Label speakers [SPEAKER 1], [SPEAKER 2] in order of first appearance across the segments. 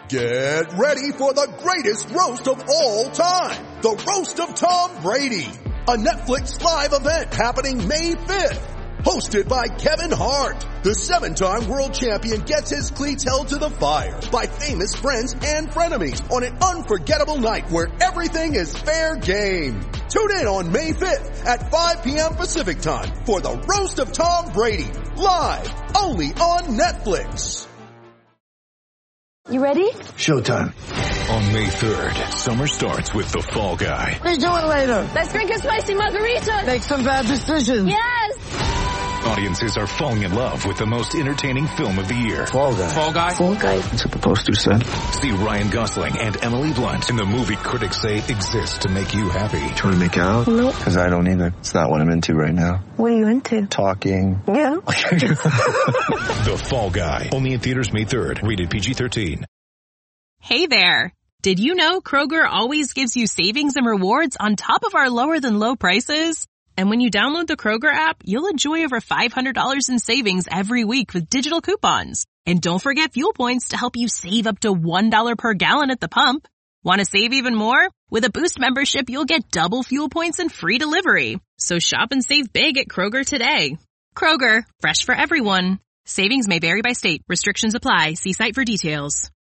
[SPEAKER 1] Get ready for the greatest roast of all time. The Roast of Tom Brady. A Netflix live event happening May 5th. Hosted by Kevin Hart. The 7-time world champion gets his cleats held to the fire by famous friends and frenemies on an unforgettable night where everything is fair game. Tune in on May 5th at 5 p.m. Pacific time for the Roast of Tom Brady. Live only on Netflix.
[SPEAKER 2] You ready?
[SPEAKER 3] Showtime.
[SPEAKER 4] On May 3rd, summer starts with The Fall Guy.
[SPEAKER 3] Let's do it later.
[SPEAKER 2] Let's drink a spicy margarita.
[SPEAKER 3] Make some bad decisions.
[SPEAKER 2] Yes.
[SPEAKER 4] Audiences are falling in love with the most entertaining film of the year.
[SPEAKER 3] Fall Guy.
[SPEAKER 5] Fall Guy?
[SPEAKER 2] Fall Guy.
[SPEAKER 3] That's what the poster said.
[SPEAKER 4] See Ryan Gosling and Emily Blunt in the movie critics say exists to make you happy.
[SPEAKER 3] Trying to make it out?
[SPEAKER 2] Nope.
[SPEAKER 3] Because I don't either. It's not what I'm into right now.
[SPEAKER 2] What are you into?
[SPEAKER 3] Talking.
[SPEAKER 2] Yeah.
[SPEAKER 4] The Fall Guy. Only in theaters May 3rd. Rated PG-13.
[SPEAKER 6] Hey there. Did you know Kroger always gives you savings and rewards on top of our lower than low prices? And when you download the Kroger app, you'll enjoy over $500 in savings every week with digital coupons. And don't forget fuel points to help you save up to $1 per gallon at the pump. Want to save even more? With a Boost membership, you'll get double fuel points and free delivery. So shop and save big at Kroger today. Kroger, fresh for everyone. Savings may vary by state. Restrictions apply. See site for details.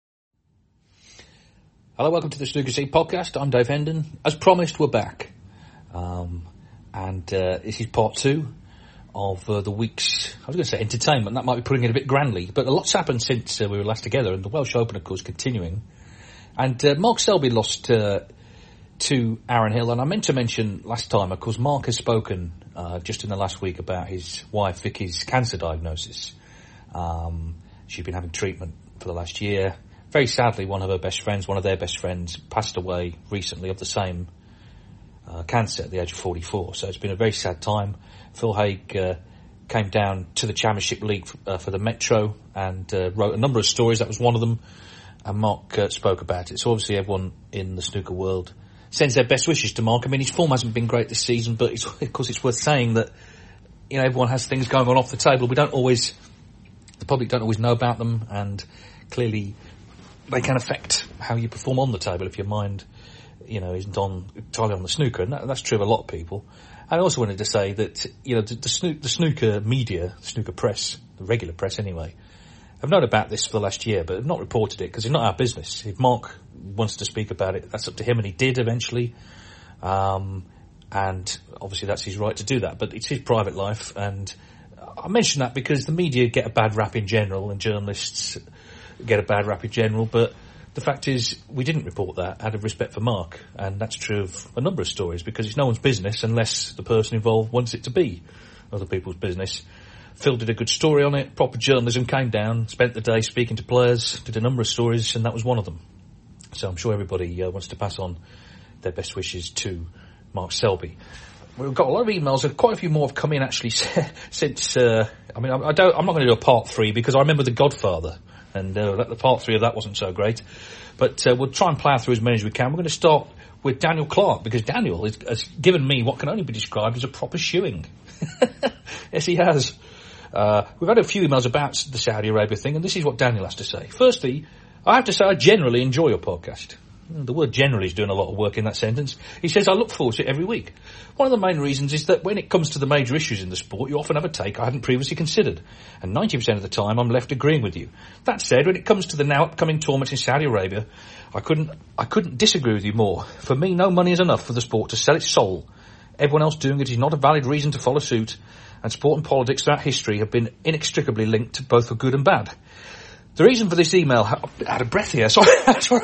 [SPEAKER 5] Hello, welcome to the Snooker Seat podcast. I'm Dave Hendon. As promised, we're back. This is part 2 of the week's, I was going to say entertainment. That might be putting it a bit grandly, but a lot's happened since we were last together, and the Welsh Open, of course, continuing. And Mark Selby lost to Aaron Hill, and I meant to mention last time, of course, Mark has spoken just in the last week about his wife Vicky's cancer diagnosis. She'd been having treatment for the last year. Very sadly, one of their best friends, passed away recently of the same cancer at the age of 44. So it's been a very sad time. Phil Haig came down to the Championship League for the Metro and wrote a number of stories. That was one of them. And Mark spoke about it. So obviously everyone in the snooker world sends their best wishes to Mark. I mean, his form hasn't been great this season, but of course it's worth saying that, you know, everyone has things going on off the table. The public don't always know about them, and clearly they can affect how you perform on the table if your mind, you know, isn't entirely on the snooker, and that's true of a lot of people. I also wanted to say that, you know, the snooker media, the snooker press, the regular press anyway, have known about this for the last year, but have not reported it because it's not our business. If Mark wants to speak about it, that's up to him, and he did eventually. And obviously that's his right to do that, but it's his private life, and I mention that because the media get a bad rap in general, and journalists get a bad rap in general, but the fact is we didn't report that out of respect for Mark, and that's true of a number of stories because it's no one's business unless the person involved wants it to be other people's business. Phil did a good story on it, proper journalism, came down, spent the day speaking to players, did a number of stories, and that was one of them. So I'm sure everybody wants to pass on their best wishes to Mark Selby. We've got a lot of emails, and quite a few more have come in actually since, I'm not going to do a part 3 because I remember The Godfather, and the part 3 of that wasn't so great. But we'll try and plough through as many as we can. We're going to start with Daniel Clark, because Daniel has given me what can only be described as a proper shoeing. Yes, he has. We've had a few emails about the Saudi Arabia thing, and this is what Daniel has to say. Firstly, I have to say I generally enjoy your podcast. The word generally is doing a lot of work in that sentence. He says, I look forward to it every week. One of the main reasons is that when it comes to the major issues in the sport, you often have a take I hadn't previously considered. And 90% of the time, I'm left agreeing with you. That said, when it comes to the now upcoming tournaments in Saudi Arabia, I couldn't disagree with you more. For me, no money is enough for the sport to sell its soul. Everyone else doing it is not a valid reason to follow suit. And sport and politics throughout history have been inextricably linked, both for good and bad. The reason for this email... out of breath here, sorry.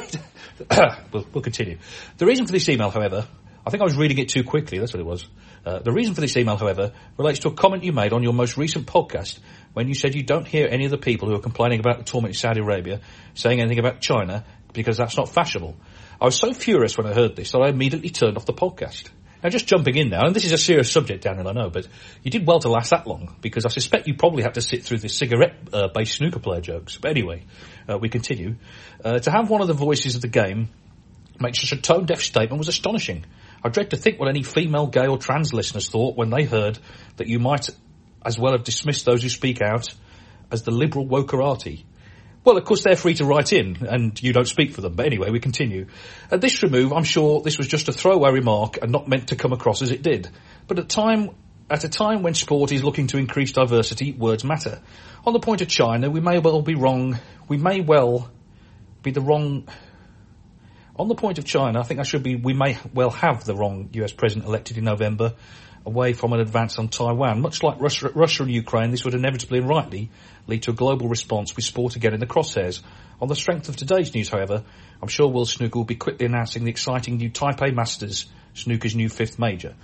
[SPEAKER 5] We'll continue. The reason for this email, however... I think I was reading it too quickly, that's what it was. The reason for this email, however, relates to a comment you made on your most recent podcast when you said you don't hear any of the people who are complaining about the tournament in Saudi Arabia saying anything about China because that's not fashionable. I was so furious when I heard this that I immediately turned off the podcast. Now, just jumping in now, and this is a serious subject, Daniel, I know, but you did well to last that long, because I suspect you probably had to sit through the cigarette-based snooker player jokes. But anyway, we continue. To have one of the voices of the game make such a tone-deaf statement was astonishing. I dread to think what any female, gay or trans listeners thought when they heard that you might as well have dismissed those who speak out as the liberal wokerati. Well, of course, they're free to write in, and you don't speak for them. But anyway, we continue. At this remove, I'm sure this was just a throwaway remark and not meant to come across as it did. But at a time when sport is looking to increase diversity, words matter. On the point of China, we may well be wrong. We may well be the wrong... On the point of China, I think that should be, we may well have the wrong US president elected in November, away from an advance on Taiwan. Much like Russia and Ukraine, this would inevitably and rightly lead to a global response with sport again in the crosshairs. On the strength of today's news, however, I'm sure World Snooker will be quickly announcing the exciting new Taipei Masters, snooker's new fifth major.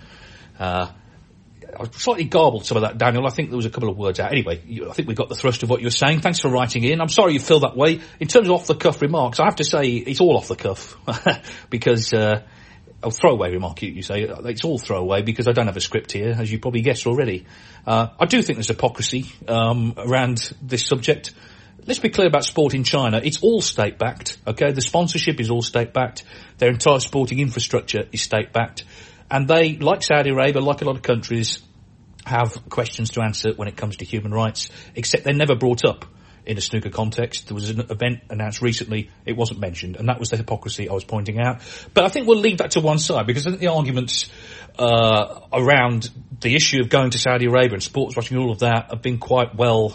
[SPEAKER 5] I slightly garbled some of that, Daniel. I think there was a couple of words out. Anyway, I think we got the thrust of what you were saying. Thanks for writing in. I'm sorry you feel that way. In terms of off-the-cuff remarks, I have to say it's all off-the-cuff because... a throwaway remark, you say. It's all throwaway because I don't have a script here, as you probably guessed already. I do think there's hypocrisy around this subject. Let's be clear about sport in China. It's all state-backed, okay? The sponsorship is all state-backed. Their entire sporting infrastructure is state-backed. And they, like Saudi Arabia, like a lot of countries, have questions to answer when it comes to human rights, except they're never brought up in a snooker context. There was an event announced recently, it wasn't mentioned, and that was the hypocrisy I was pointing out. But I think we'll leave that to one side, because I think the arguments around the issue of going to Saudi Arabia and sports watching, all of that, have been quite well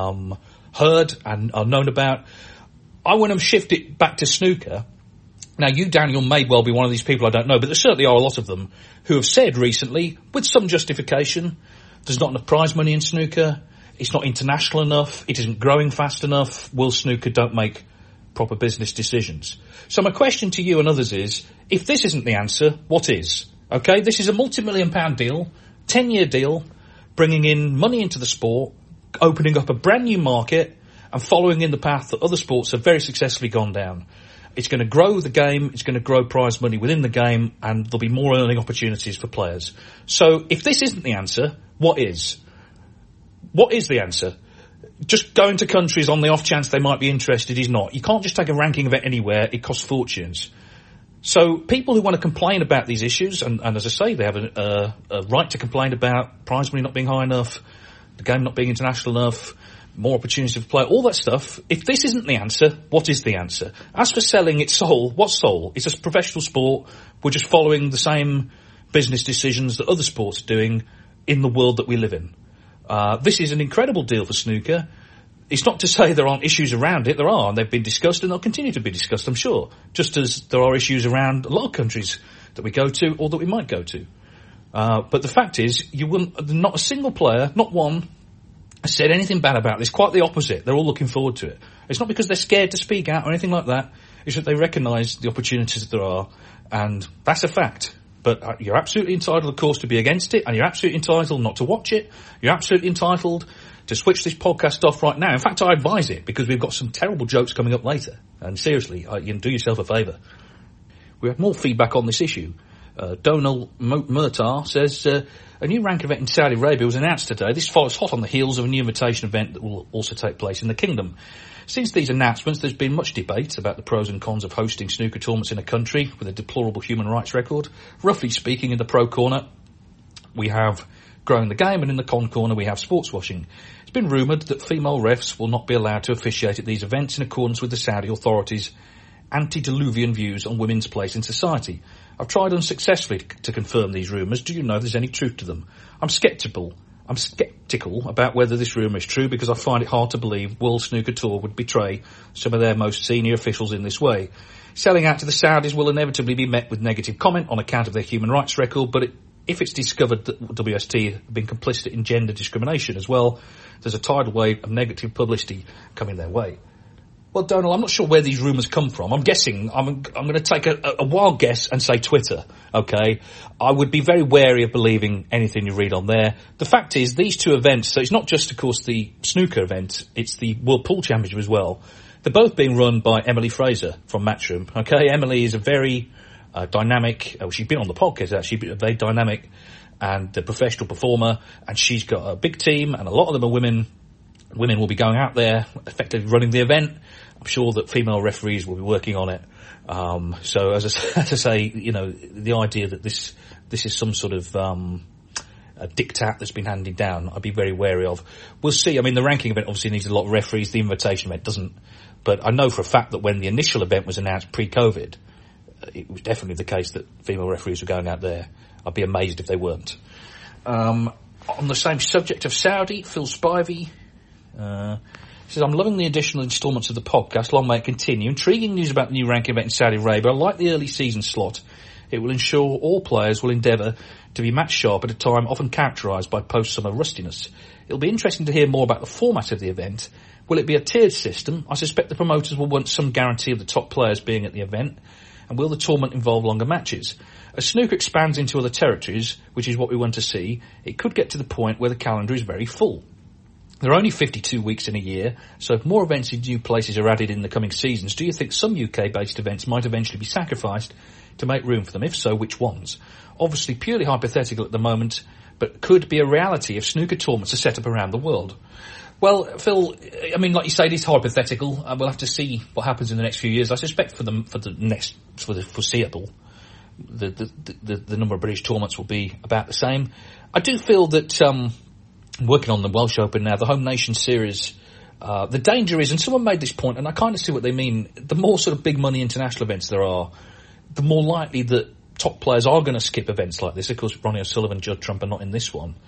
[SPEAKER 5] heard and are known about. I want to shift it back to snooker. Now, you, Daniel, may well be one of these people, I don't know, but there certainly are a lot of them who have said recently, with some justification, there's not enough prize money in snooker, it's not international enough, it isn't growing fast enough, World Snooker don't make proper business decisions. So my question to you and others is, if this isn't the answer, what is? Okay, this is a multi-million-pound deal, 10-year deal, bringing in money into the sport, opening up a brand new market, and following in the path that other sports have very successfully gone down. It's going to grow the game, it's going to grow prize money within the game, and there'll be more earning opportunities for players. So if this isn't the answer, what is? What is the answer? Just going to countries on the off chance they might be interested is not. You can't just take a ranking of it anywhere, it costs fortunes. So people who want to complain about these issues, and as I say, they have a right to complain about prize money not being high enough, the game not being international enough, more opportunities for play, all that stuff. If this isn't the answer, what is the answer? As for selling its soul, what soul? It's a professional sport. We're just following the same business decisions that other sports are doing in the world that we live in. This is an incredible deal for snooker. It's not to say there aren't issues around it. There are, and they've been discussed, and they'll continue to be discussed, I'm sure. Just as there are issues around a lot of countries that we go to or that we might go to. But the fact is, not a single player, not one, has said anything bad about this. Quite the opposite. They're all looking forward to it. It's not because they're scared to speak out or anything like that. It's that they recognise the opportunities that there are, and that's a fact. But you're absolutely entitled, of course, to be against it, and you're absolutely entitled not to watch it. You're absolutely entitled to switch this podcast off right now. In fact, I advise it, because we've got some terrible jokes coming up later. And seriously, you can do yourself a favour. We have more feedback on this issue. Donal Murtar says, a new rank event in Saudi Arabia was announced today. This follows hot on the heels of a new invitation event that will also take place in the kingdom. Since these announcements, there's been much debate about the pros and cons of hosting snooker tournaments in a country with a deplorable human rights record. Roughly speaking, in the pro corner, we have growing the game, and in the con corner, we have sports washing. It's been rumoured that female refs will not be allowed to officiate at these events in accordance with the Saudi authorities' antediluvian views on women's place in society. I've tried unsuccessfully to confirm these rumours. Do you know if there's any truth to them? I'm sceptical about whether this rumour is true, because I find it hard to believe World Snooker Tour would betray some of their most senior officials in this way. Selling out to the Saudis will inevitably be met with negative comment on account of their human rights record, but if it's discovered that WST have been complicit in gender discrimination as well, there's a tidal wave of negative publicity coming their way. Well, Donald, I'm not sure where these rumours come from. I'm guessing, I'm going to take a wild guess and say Twitter, okay? I would be very wary of believing anything you read on there. The fact is, these two events, so it's not just, of course, the snooker event, it's the World Pool Championship as well. They're both being run by Emily Fraser from Matchroom, okay? Emily is a very dynamic, she's been on the podcast actually, a very dynamic and a professional performer, and she's got a big team, and a lot of them are women. Women will be going out there, effectively running the event. I'm sure that female referees will be working on it. So as I say, you know, the idea that this is some sort of a diktat that's been handed down, I'd be very wary of. We'll see. I mean, the ranking event obviously needs a lot of referees. The invitation event doesn't. But I know for a fact that when the initial event was announced pre-COVID, it was definitely the case that female referees were going out there. I'd be amazed if they weren't. On the same subject of Saudi, Phil Spivey says, I'm loving the additional instalments of the podcast. Long may it continue. Intriguing news about the new ranking event in Saudi Arabia. I like the early season slot. It will ensure all players will endeavour to be match sharp at a time often characterised by post-summer rustiness. It'll be interesting to hear more about the format of the event. Will it be a tiered system? I suspect the promoters will want some guarantee of the top players being at the event. And will the tournament involve longer matches? As snooker expands into other territories, which is what we want to see, it could get to the point where the calendar is very full. There are only 52 weeks in a year, so if more events in new places are added in the coming seasons, do you think some UK-based events might eventually be sacrificed to make room for them? If so, which ones? Obviously purely hypothetical at the moment, but could be a reality if snooker tournaments are set up around the world. Well, Phil, I mean, like you say, it is hypothetical. We'll have to see what happens in the next few years. I suspect for the foreseeable, the number of British tournaments will be about the same. I do feel that, working on the Welsh Open now, the Home Nation Series, the danger is, and someone made this point, and I kind of see what they mean, the more sort of big money international events there are, the more likely that top players are going to skip events like this. Of course, Ronnie O'Sullivan, Judd Trump are not in this one.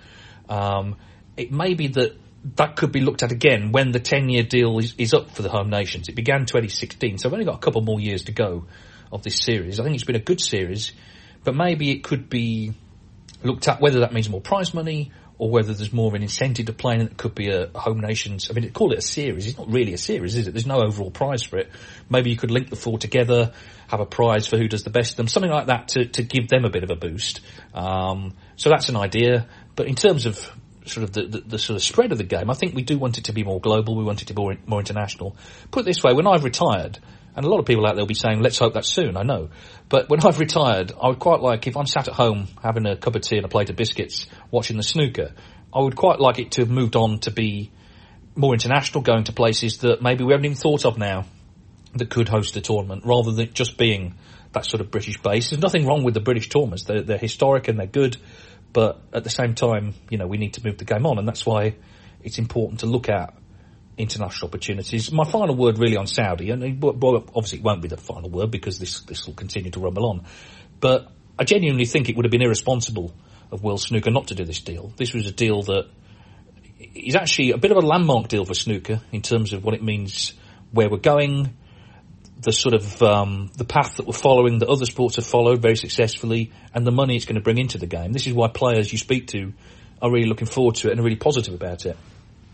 [SPEAKER 5] It may be that could be looked at again when the 10-year deal is up for the Home Nations. It began 2016, so I've only got a couple more years to go of this series. I think it's been a good series, but maybe it could be looked at whether that means more prize money or whether there's more of an incentive to play, and it could be a Home Nations. I mean, call it a series. It's not really a series, is it? There's no overall prize for it. Maybe you could link the four together, have a prize for who does the best of them, something like that to give them a bit of a boost. So that's an idea. But in terms of sort of the sort of spread of the game, I think we do want it to be more global. We want it to be more international. Put it this way, when I've retired, and a lot of people out there will be saying, let's hope that's soon, I know. But when I've retired, I would quite like, if I'm sat at home having a cup of tea and a plate of biscuits watching the snooker, I would quite like it to have moved on to be more international, going to places that maybe we haven't even thought of now that could host a tournament, rather than just being that sort of British base. There's nothing wrong with the British tournaments. They're historic and they're good. But at the same time, you know, we need to move the game on, and that's why it's important to look at international opportunities. My final word really on Saudi, and obviously it won't be the final word because this will continue to rumble on, but I genuinely think it would have been irresponsible of World Snooker not to do this deal. This was a deal that is actually a bit of a landmark deal for snooker in terms of what it means, where we're going, the sort of the path that we're following that other sports have followed very successfully, and the money it's going to bring into the game. This is why players you speak to are really looking forward to it and are really positive about it.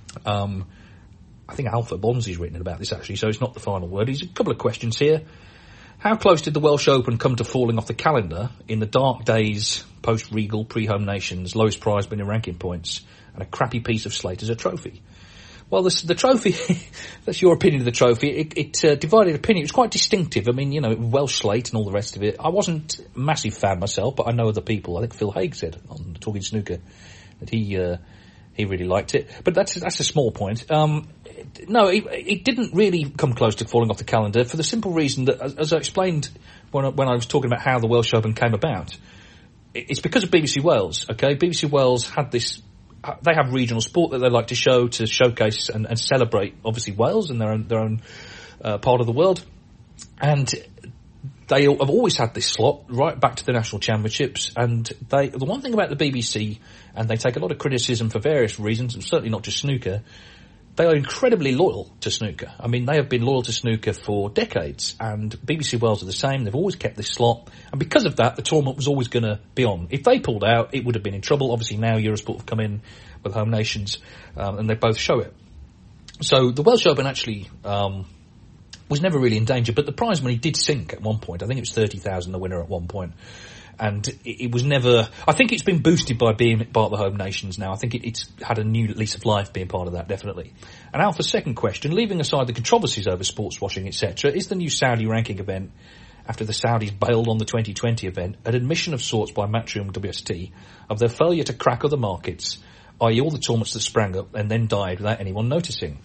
[SPEAKER 5] I think Alpha Bonzi's written about this actually, so it's not the final word. There's a couple of questions here. How close did the Welsh Open come to falling off the calendar in the dark days post-Regal, pre-Home Nations, lowest prize winning ranking points, and a crappy piece of slate as a trophy? Well, the trophy, that's your opinion of the trophy. It divided opinion. It was quite distinctive. I mean, you know, Welsh slate and all the rest of it. I wasn't a massive fan myself, but I know other people. I think Phil Haig said on Talking Snooker that he really liked it. But that's a small point. No, it didn't really come close to falling off the calendar for the simple reason that, as I explained when I was talking about how the Welsh Open came about, it's because of BBC Wales, okay? BBC Wales had this, they have regional sport that they like to show, to showcase and celebrate, obviously, Wales and their own part of the world. And they have always had this slot right back to the national championships. And the one thing about the BBC, and they take a lot of criticism for various reasons, and certainly not just snooker, they are incredibly loyal to snooker. I mean, they have been loyal to snooker for decades, and BBC Wales are the same. They've always kept this slot, and because of that, the tournament was always going to be on. If they pulled out, it would have been in trouble. Obviously, now Eurosport have come in with Home Nations, and they both show it. So the Welsh Open actually was never really in danger, but the prize money did sink at one point. I think it was 30,000 the winner at one point. And it was never, I think it's been boosted by being part of the Home Nations now. I think it's had a new lease of life being part of that, definitely. And Alpha's second question, leaving aside the controversies over sports washing, etc., is the new Saudi ranking event, after the Saudis bailed on the 2020 event, an admission of sorts by Matchroom WST of their failure to crack other markets, i.e. all the tournaments that sprang up and then died without anyone noticing?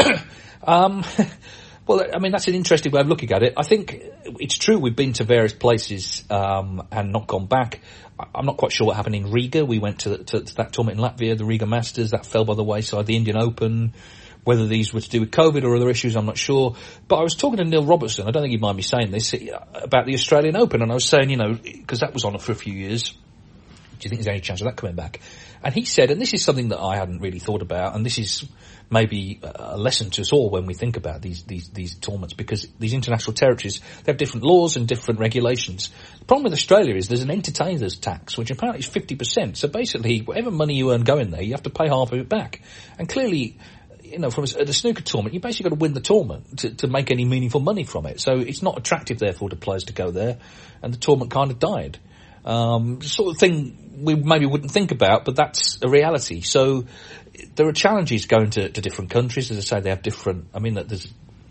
[SPEAKER 5] Well, I mean, that's an interesting way of looking at it. I think it's true we've been to various places and not gone back. I'm not quite sure what happened in Riga. We went to that tournament in Latvia, the Riga Masters. That fell by the wayside. The Indian Open. Whether these were to do with COVID or other issues, I'm not sure. But I was talking to Neil Robertson, I don't think he'd mind me saying this, about the Australian Open, and I was saying, you know, because that was on for a few years, do you think there's any chance of that coming back? And he said, and this is something that I hadn't really thought about, and this is maybe a lesson to us all when we think about these tournaments, because these international territories, they have different laws and different regulations. The problem with Australia is there's an entertainer's tax, which apparently is 50%. So basically, whatever money you earn going there, you have to pay half of it back. And clearly, you know, at a snooker tournament, you basically got to win the tournament to make any meaningful money from it. So it's not attractive, therefore, to players to go there, and the tournament kind of died. Sort of thing we maybe wouldn't think about, but that's a reality. So there are challenges going to different countries. As I say, they have different, I mean, there's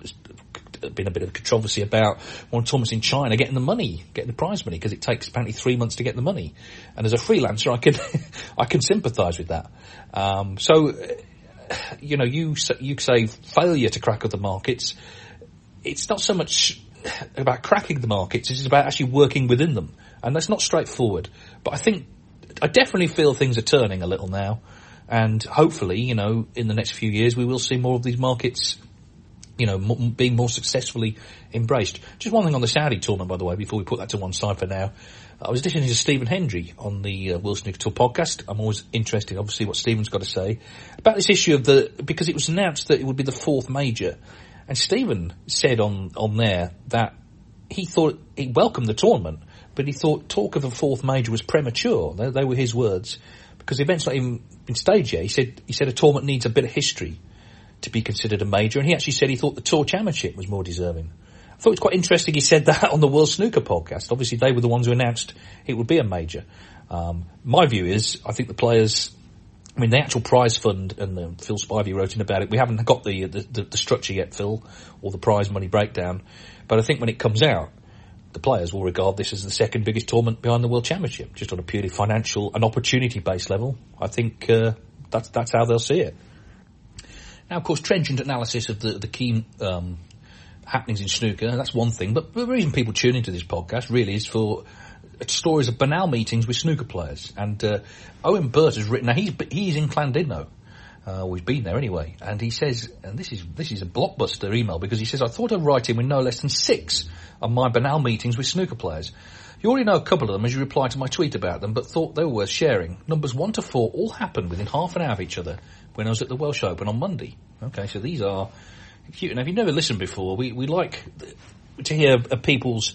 [SPEAKER 5] been a bit of controversy about one tournaments in China getting the prize money, because it takes apparently 3 months to get the money. And as a freelancer, I can sympathise with that. So, you know, you say failure to crack other markets. It's not so much about cracking the markets, it's about actually working within them. And that's not straightforward. But I definitely feel things are turning a little now. And hopefully, you know, in the next few years, we will see more of these markets, you know, being more successfully embraced. Just one thing on the Saudi tournament, by the way, before we put that to one side for now. I was listening to Stephen Hendry on the World Snooker Tour podcast. I'm always interested, obviously, what Stephen's got to say about this issue because it was announced that it would be the fourth major. And Stephen said on there that he thought he welcomed the tournament, but he thought talk of a fourth major was premature. They were his words, because the event's not even been staged yet. He said a tournament needs a bit of history to be considered a major, and he actually said he thought the Tour Championship was more deserving. I thought it was quite interesting he said that on the World Snooker podcast. Obviously, they were the ones who announced it would be a major. My view is, I think the players, I mean, the actual prize fund, and Phil Spivey wrote in about it, we haven't got the structure yet, Phil, or the prize money breakdown, but I think when it comes out, the players will regard this as the second biggest tournament behind the World Championship, just on a purely financial and opportunity-based level. I think that's how they'll see it. Now, of course, trenchant analysis of the key happenings in snooker, that's one thing, but the reason people tune into this podcast really is for stories of banal meetings with snooker players. And Owen Burt has written, now he's in Llandudno, he's been there anyway, and he says, and this is a blockbuster email, because he says, I thought I'd write in with no less than 6 of my banal meetings with snooker players. You already know a couple of them as you replied to my tweet about them, but thought they were worth sharing. Numbers 1 to 4 all happened within half an hour of each other when I was at the Welsh Open on Monday. Okay, so these are cute. Now, if you've never listened before, we like to hear people's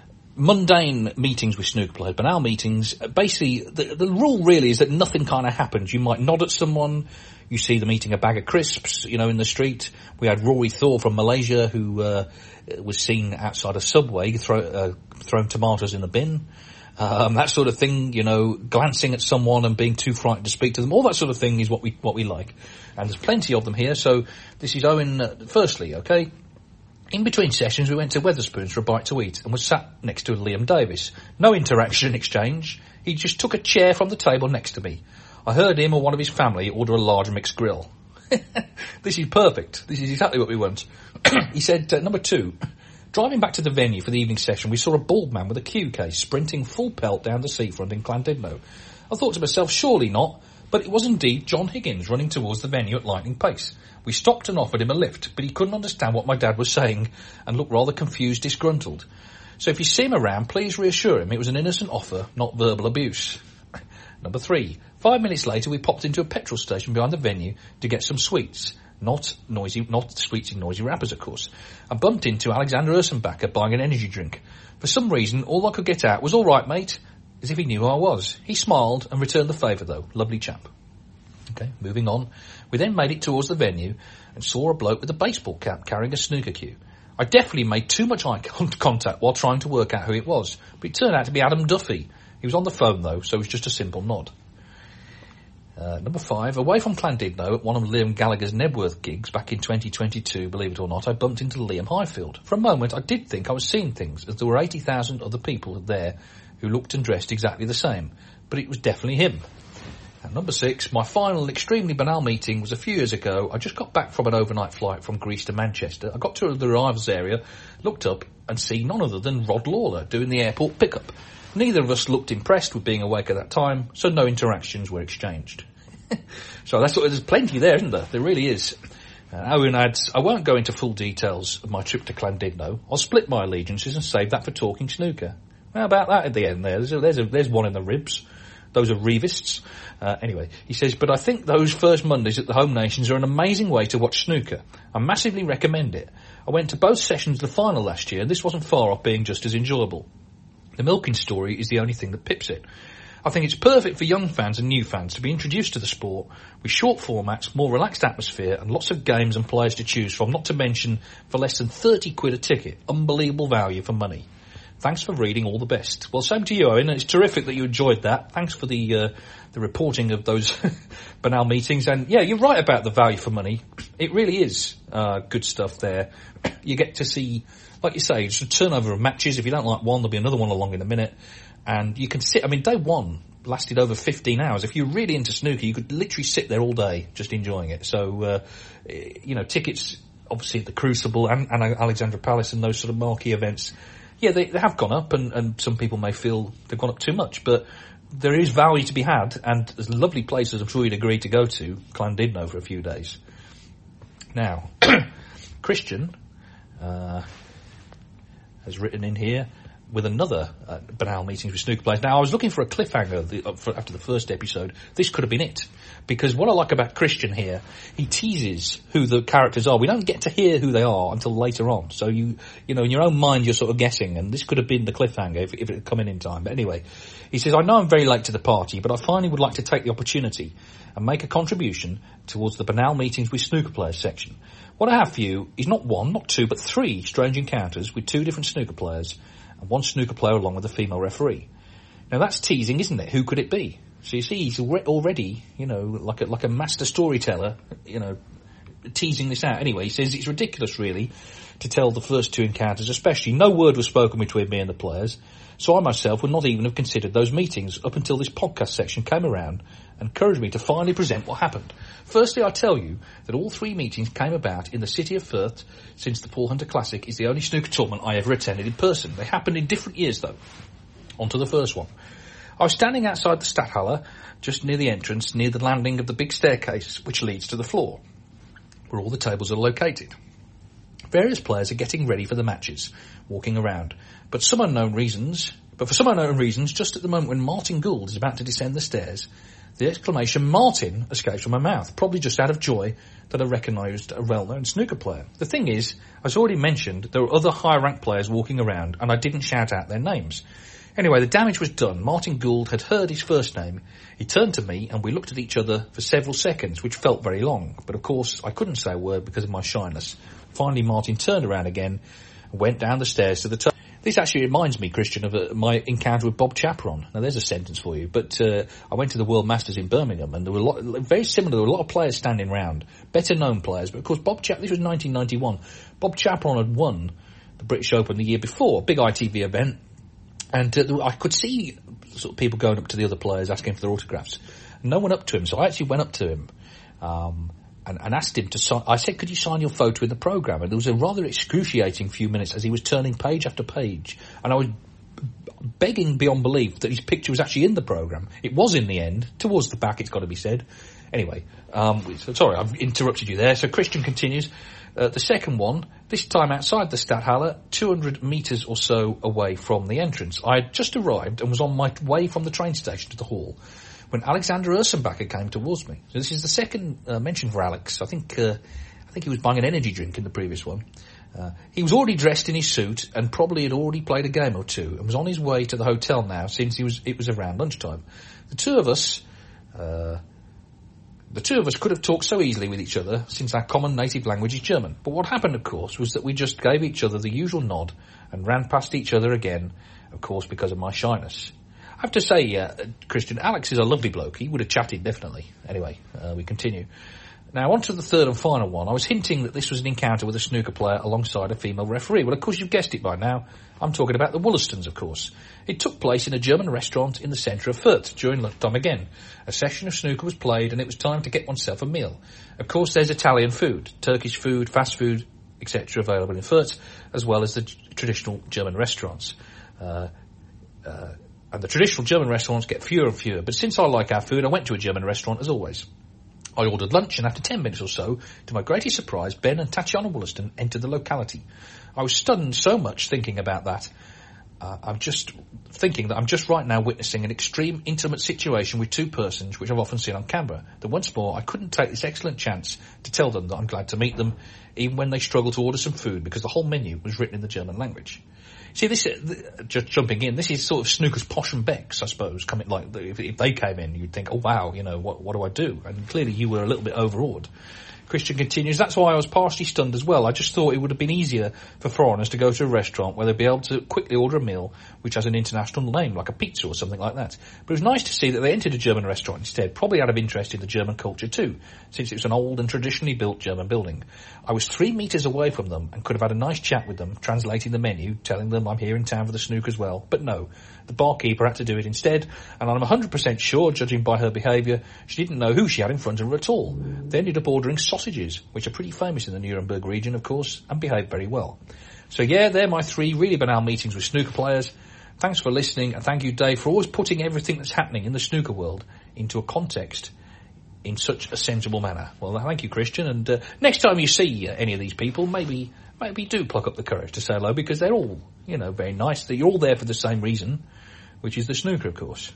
[SPEAKER 5] mundane meetings with snooker players, banal meetings. Basically, the rule really is that nothing kind of happens. You might nod at someone, you see them eating a bag of crisps, you know, in the street. We had Rory Thor from Malaysia who was seen outside a Subway throwing tomatoes in the bin. That sort of thing, you know, glancing at someone and being too frightened to speak to them. All that sort of thing is what we like. And there's plenty of them here. So this is Owen, firstly, okay? In between sessions, we went to Wetherspoons for a bite to eat and was sat next to Liam Davis. No interaction exchange. He just took a chair from the table next to me. I heard him or one of his family order a large mixed grill. This is perfect. This is exactly what we want. He said, number 2, driving back to the venue for the evening session, we saw a bald man with a cue case sprinting full pelt down the seafront in Llandudno. I thought to myself, surely not, but it was indeed John Higgins running towards the venue at lightning pace. We stopped and offered him a lift, but he couldn't understand what my dad was saying and looked rather confused, disgruntled. So if you see him around, please reassure him it was an innocent offer, not verbal abuse. Number 3, 5 minutes later we popped into a petrol station behind the venue to get some sweets. Not sweets in noisy wrappers, of course. I bumped into Alexander Ursenbacher buying an energy drink. For some reason, all I could get out was, all right, mate, as if he knew who I was. He smiled and returned the favour, though. Lovely chap. Okay, moving on. We then made it towards the venue and saw a bloke with a baseball cap carrying a snooker cue. I definitely made too much eye contact while trying to work out who it was, but it turned out to be Adam Duffy. He was on the phone, though, so it was just a simple nod. Number 5, away from Llandudno at one of Liam Gallagher's Nebworth gigs back in 2022, believe it or not, I bumped into Liam Highfield. For a moment, I did think I was seeing things, as there were 80,000 other people there who looked and dressed exactly the same, but it was definitely him. And number 6, my final extremely banal meeting was a few years ago. I just got back from an overnight flight from Greece to Manchester. I got to the arrivals area, looked up and see none other than Rod Lawler doing the airport pickup. Neither of us looked impressed with being awake at that time, so no interactions were exchanged. So that's there's plenty there, isn't there? There really is. Owen adds, I won't go into full details of my trip to Llandudno. I'll split my allegiances and save that for talking snooker. How about that at the end there? There's one in the ribs. Those are revists. Anyway, he says, but I think those first Mondays at the home nations are an amazing way to watch snooker. I massively recommend it. I went to both sessions of the final last year, and this wasn't far off being just as enjoyable. The milking story is the only thing that pips it. I think it's perfect for young fans and new fans to be introduced to the sport with short formats, more relaxed atmosphere, and lots of games and players to choose from, not to mention for less than 30 quid a ticket. Unbelievable value for money. Thanks for reading, all the best. Well, same to you, Owen. It's terrific that you enjoyed that. Thanks for the reporting of those banal meetings. And yeah, you're right about the value for money. It really is good stuff there. You get to see, like you say, it's a turnover of matches. If you don't like one, there'll be another one along in a minute. And you can sit, I mean, day one lasted over 15 hours. If you're really into snooker, you could literally sit there all day just enjoying it. So, tickets, obviously at the Crucible and Alexandra Palace and those sort of marquee events, yeah, they have gone up, and some people may feel they've gone up too much, but there is value to be had, and there's lovely places I'm sure you'd agree to go to, Llandudno for a few days. Now, Christian has written in here with another banal meetings with snooker players. Now, I was looking for a cliffhanger after the first episode. This could have been it. Because what I like about Christian here, he teases who the characters are. We don't get to hear who they are until later on. So you know, in your own mind, you're sort of guessing, and this could have been the cliffhanger if it had come in time. But anyway, he says, I know I'm very late to the party, but I finally would like to take the opportunity and make a contribution towards the banal meetings with snooker players section. What I have for you is not one, not two, but 3 strange encounters with 2 different snooker players and 1 snooker player along with a female referee. Now that's teasing, isn't it? Who could it be? So you see, he's already, like a master storyteller, teasing this out. Anyway, he says it's ridiculous, really, to tell the first 2 encounters, especially. No word was spoken between me and the players, so I myself would not even have considered those meetings up until this podcast section came around and encouraged me to finally present what happened. Firstly, I tell you that all 3 meetings came about in the city of Firth, since the Paul Hunter Classic is the only snooker tournament I ever attended in person. They happened in different years, though. On to the first one. I was standing outside the Stadthalle, just near the entrance, near the landing of the big staircase which leads to the floor, where all the tables are located. Various players are getting ready for the matches, walking around, but for some unknown reasons, just at the moment when Martin Gould is about to descend the stairs, the exclamation "Martin" escapes from my mouth, probably just out of joy that I recognised a well-known snooker player. The thing is, as already mentioned, there were other high-ranked players walking around, and I didn't shout out their names. Anyway, the damage was done. Martin Gould had heard his first name. He turned to me, and we looked at each other for several seconds, which felt very long. But of course, I couldn't say a word because of my shyness. Finally, Martin turned around again and went down the stairs to the top. This actually reminds me, Christian, of my encounter with Bob Chaperon. Now, there's a sentence for you. But I went to the World Masters in Birmingham, and there were very similar. There were a lot of players standing round, better-known players. But of course, this was 1991. Bob Chaperon had won the British Open the year before, a big ITV event. And I could see sort of people going up to the other players asking for their autographs. No one up to him, so I actually went up to him and asked him to sign. I said, could you sign your photo in the programme? And there was a rather excruciating few minutes as he was turning page after page. And I was begging beyond belief that his picture was actually in the programme. It was in the end, towards the back, it's got to be said. Anyway, sorry, I've interrupted you there. So Christian continues. The second one, this time outside the Stadthalle, 200 metres or so away from the entrance. I had just arrived and was on my way from the train station to the hall when Alexander Ursenbacher came towards me. So this is the second mention for Alex. I think he was buying an energy drink in the previous one. He was already dressed in his suit and probably had already played a game or two and was on his way to the hotel now since it was around lunchtime. The two of us could have talked so easily with each other since our common native language is German. But what happened, of course, was that we just gave each other the usual nod and ran past each other again, of course, because of my shyness. I have to say, Christian, Alex is a lovely bloke. He would have chatted, definitely. Anyway, we continue. Now, on to the third and final one. I was hinting that this was an encounter with a snooker player alongside a female referee. Well, of course, you've guessed it by now. I'm talking about the Wollaston's, of course. It took place in a German restaurant in the centre of Fürth during lunchtime again. A session of snooker was played and it was time to get oneself a meal. Of course, there's Italian food, Turkish food, fast food, etc. available in Fürth, as well as the traditional German restaurants. And the traditional German restaurants get fewer and fewer. But since I like our food, I went to a German restaurant as always. I ordered lunch, and after 10 minutes or so, to my greatest surprise, Ben and Tatiana Wollaston entered the locality. I was stunned so much thinking about that. I'm just thinking that I'm just right now witnessing an extreme intimate situation with two persons which I've often seen on camera. That once more, I couldn't take this excellent chance to tell them that I'm glad to meet them, even when they struggle to order some food because the whole menu was written in the German language. See, this, just jumping in, this is sort of Snooker's Posh and Becks, I suppose, coming, like, if they came in, you'd think, oh wow, you know, what do I do? And clearly you were a little bit overawed. Christian continues, that's why I was partially stunned as well. I just thought it would have been easier for foreigners to go to a restaurant where they'd be able to quickly order a meal which has an international name, like a pizza or something like that. But it was nice to see that they entered a German restaurant instead, probably out of interest in the German culture too, since it was an old and traditionally built German building. I was 3 meters away from them and could have had a nice chat with them, translating the menu, telling them I'm here in town for the snooker as well. But no, the barkeeper had to do it instead, and I'm 100% sure, judging by her behaviour, she didn't know who she had in front of her at all. They ended up ordering sausages, which are pretty famous in the Nuremberg region, of course, and behaved very well. So yeah, they're my 3 really banal meetings with snooker players. Thanks for listening, and thank you, Dave, for always putting everything that's happening in the snooker world into a context in such a sensible manner. Well, thank you, Christian, and next time you see any of these people, maybe do pluck up the courage to say hello, because they're all, you know, very nice. You're all there for the same reason, which is the snooker, of course.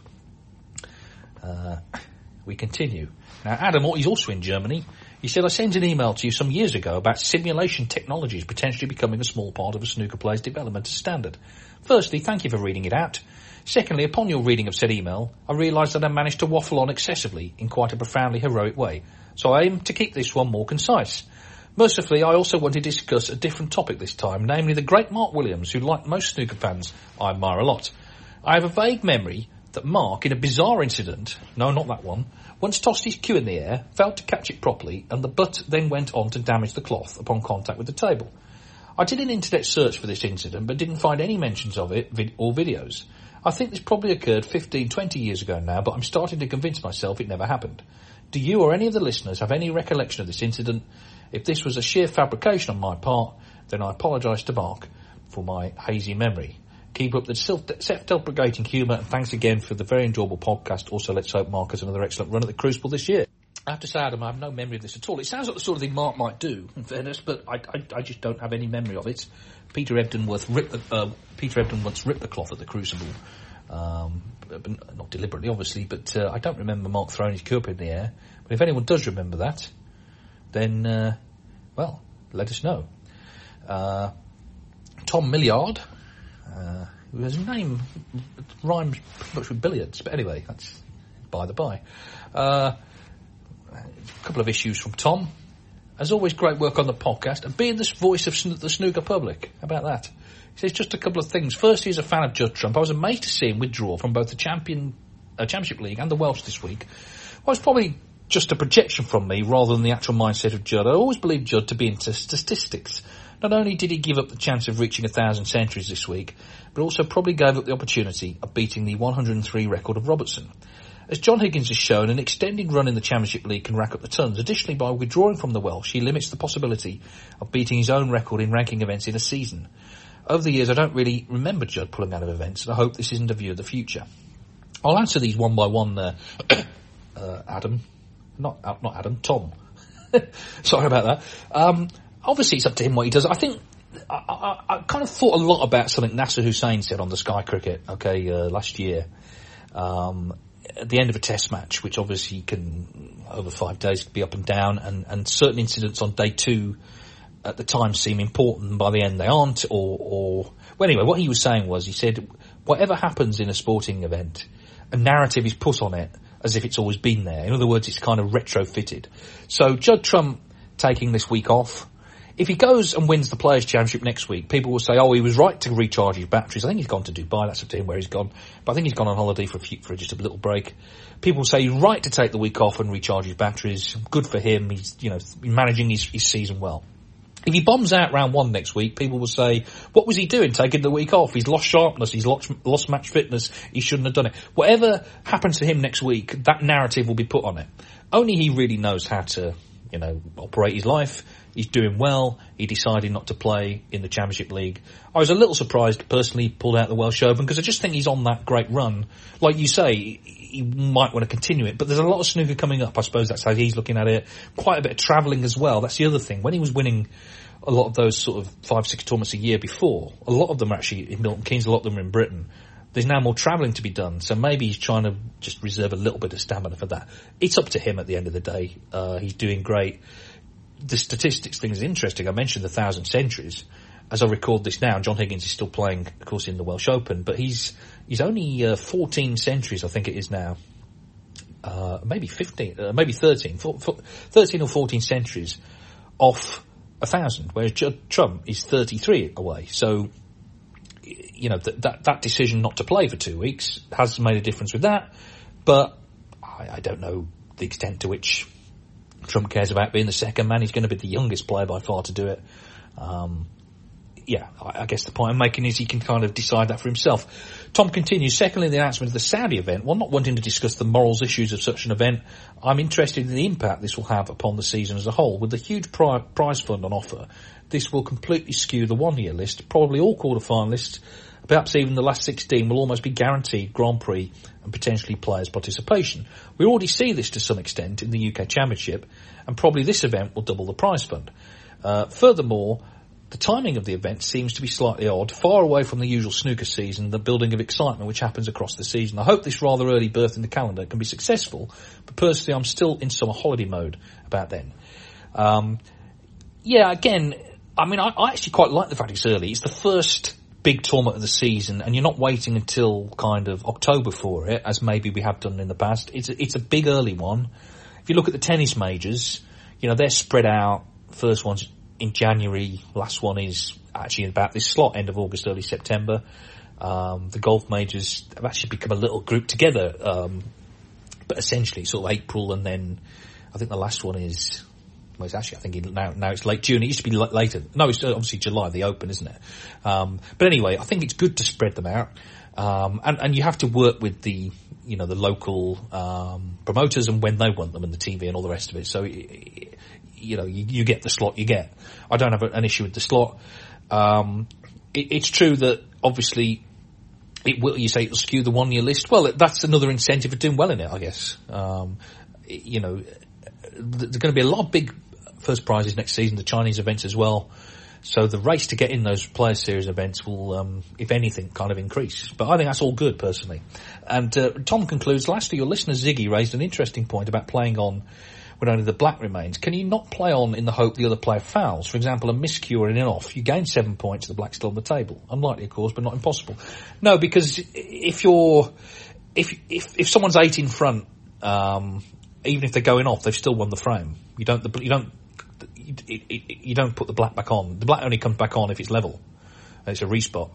[SPEAKER 5] We continue. Now, Adam, he's also in Germany. He said, I sent an email to you some years ago about simulation technologies potentially becoming a small part of a snooker player's development as standard. Firstly, thank you for reading it out. Secondly, upon your reading of said email, I realised that I managed to waffle on excessively in quite a profoundly heroic way, so I aim to keep this one more concise. Mercifully, I also want to discuss a different topic this time, namely the great Mark Williams, who, like most snooker fans, I admire a lot. I have a vague memory that Mark, in a bizarre incident, no, not that one, once tossed his cue in the air, failed to catch it properly, and the butt then went on to damage the cloth upon contact with the table. I did an internet search for this incident, but didn't find any mentions of it or videos. I think this probably occurred 15, 20 years ago now, but I'm starting to convince myself it never happened. Do you or any of the listeners have any recollection of this incident? If this was a sheer fabrication on my part, then I apologise to Mark for my hazy memory. Keep up the self-deprecating humour, and thanks again for the very enjoyable podcast. Also, let's hope Mark has another excellent run at the Crucible this year. I have to say, Adam, I have no memory of this at all. It sounds like the sort of thing Mark might do, in fairness, but I just don't have any memory of it. Peter Ebden once ripped the cloth at the Crucible, but not deliberately, obviously, but I don't remember Mark throwing his cup in the air. But if anyone does remember that, then, well, let us know. Tom Milliard, his name rhymes pretty much with billiards, but anyway, that's by the by. A couple of issues from Tom. As always, great work on the podcast, and being the voice of the snooker public. How about that? He says just a couple of things. First, he's a fan of Judd Trump. I was amazed to see him withdraw from both the Championship League and the Welsh this week. Well, it's probably just a projection from me rather than the actual mindset of Judd. I always believed Judd to be into statistics. Not only did he give up the chance of reaching 1,000 centuries this week, but also probably gave up the opportunity of beating the 103 record of Robertson. As John Higgins has shown, an extended run in the Championship League can rack up the tons. Additionally, by withdrawing from the Welsh, he limits the possibility of beating his own record in ranking events in a season. Over the years, I don't really remember Judd pulling out of events, and I hope this isn't a view of the future. I'll answer these one by one, Adam. Not Adam, Tom. Sorry about that. Obviously, it's up to him what he does. I think I kind of thought a lot about something Nasser Hussain said on the Sky Cricket, last year. At the end of a test match, which obviously can, over 5 days, be up and down, and certain incidents on day 2 at the time seem important, and by the end they aren't, well, anyway, what he was saying was, he said, whatever happens in a sporting event, a narrative is put on it as if it's always been there. In other words, it's kind of retrofitted. So Judd Trump taking this week off, if he goes and wins the Players' Championship next week, people will say, he was right to recharge his batteries. I think he's gone to Dubai. That's up to him where he's gone. But I think he's gone on holiday for just a little break. People will say he's right to take the week off and recharge his batteries. Good for him. He's, managing his season well. If he bombs out round 1 next week, people will say, what was he doing taking the week off? He's lost sharpness. He's lost match fitness. He shouldn't have done it. Whatever happens to him next week, that narrative will be put on it. Only he really knows how to, operate his life, He's doing well. He decided not to play in the Championship League. I was a little surprised, personally, he pulled out the Welsh Open, because I just think he's on that great run. Like you say, he might want to continue it, but there's a lot of snooker coming up. I suppose that's how he's looking at it. Quite a bit of travelling as well. That's the other thing. When he was winning a lot of those sort of 5-6 tournaments a year before, a lot of them are actually in Milton Keynes, a lot of them are in Britain. There's now more travelling to be done, so maybe he's trying to just reserve a little bit of stamina for that. It's up to him at the end of the day. He's doing great. The statistics thing is interesting. I mentioned the 1,000 centuries. As I record this now, John Higgins is still playing, of course, in the Welsh Open, but he's only 14 centuries, I think it is now. Maybe 15, maybe 13 or 14 centuries off 1,000, whereas Judd Trump is 33 away. So, you know, that decision not to play for 2 weeks has made a difference with that, but I don't know the extent to which Trump cares about being the second man. He's going to be the youngest player by far to do it. I guess the point I'm making is he can kind of decide that for himself. Tom continues, secondly, the announcement of the Saudi event. While not wanting to discuss the morals issues of such an event, I'm interested in the impact this will have upon the season as a whole. With the huge prize fund on offer, this will completely skew the one-year list. Probably all quarter-finalists, perhaps even the last 16, will almost be guaranteed Grand Prix and potentially players' participation. We already see this to some extent in the UK Championship, and probably this event will double the prize fund. Furthermore, the timing of the event seems to be slightly odd, far away from the usual snooker season, the building of excitement which happens across the season. I hope this rather early birth in the calendar can be successful, but personally I'm still in summer holiday mode about then. Again, I mean, I actually quite like the fact it's early. It's the first big tournament of the season, and you're not waiting until kind of October for it, as maybe we have done in the past. It's a big early one. If you look at the tennis majors, you know, they're spread out. First one's in January, last one is actually about this slot, end of August, early September. The golf majors have actually become a little group together, but essentially sort of April, and then I think the last one is, well, it's actually, I think now it's late June. It used to be later. No, it's obviously July, the Open, isn't it? But anyway, I think it's good to spread them out. And you have to work with the local promoters and when they want them, and the TV and all the rest of it. So, you get the slot you get. I don't have an issue with the slot. It's true that obviously it will, you say it'll skew the 1 year list. Well, that's another incentive for doing well in it, I guess. There's going to be a lot of big first prizes next season, the Chinese events as well. So the race to get in those Players Series events will, if anything, kind of increase. But I think that's all good, personally. And Tom concludes, lastly, your listener Ziggy raised an interesting point about playing on when only the black remains. Can you not play on in the hope the other player fouls? For example, a miscue or an in-off. You gain 7 points, the black's still on the table. Unlikely, of course, but not impossible. No, because if someone's 8 in front, even if they're going off, they've still won the frame. You don't put the black back on. The black only comes back on if it's level. It's a respot.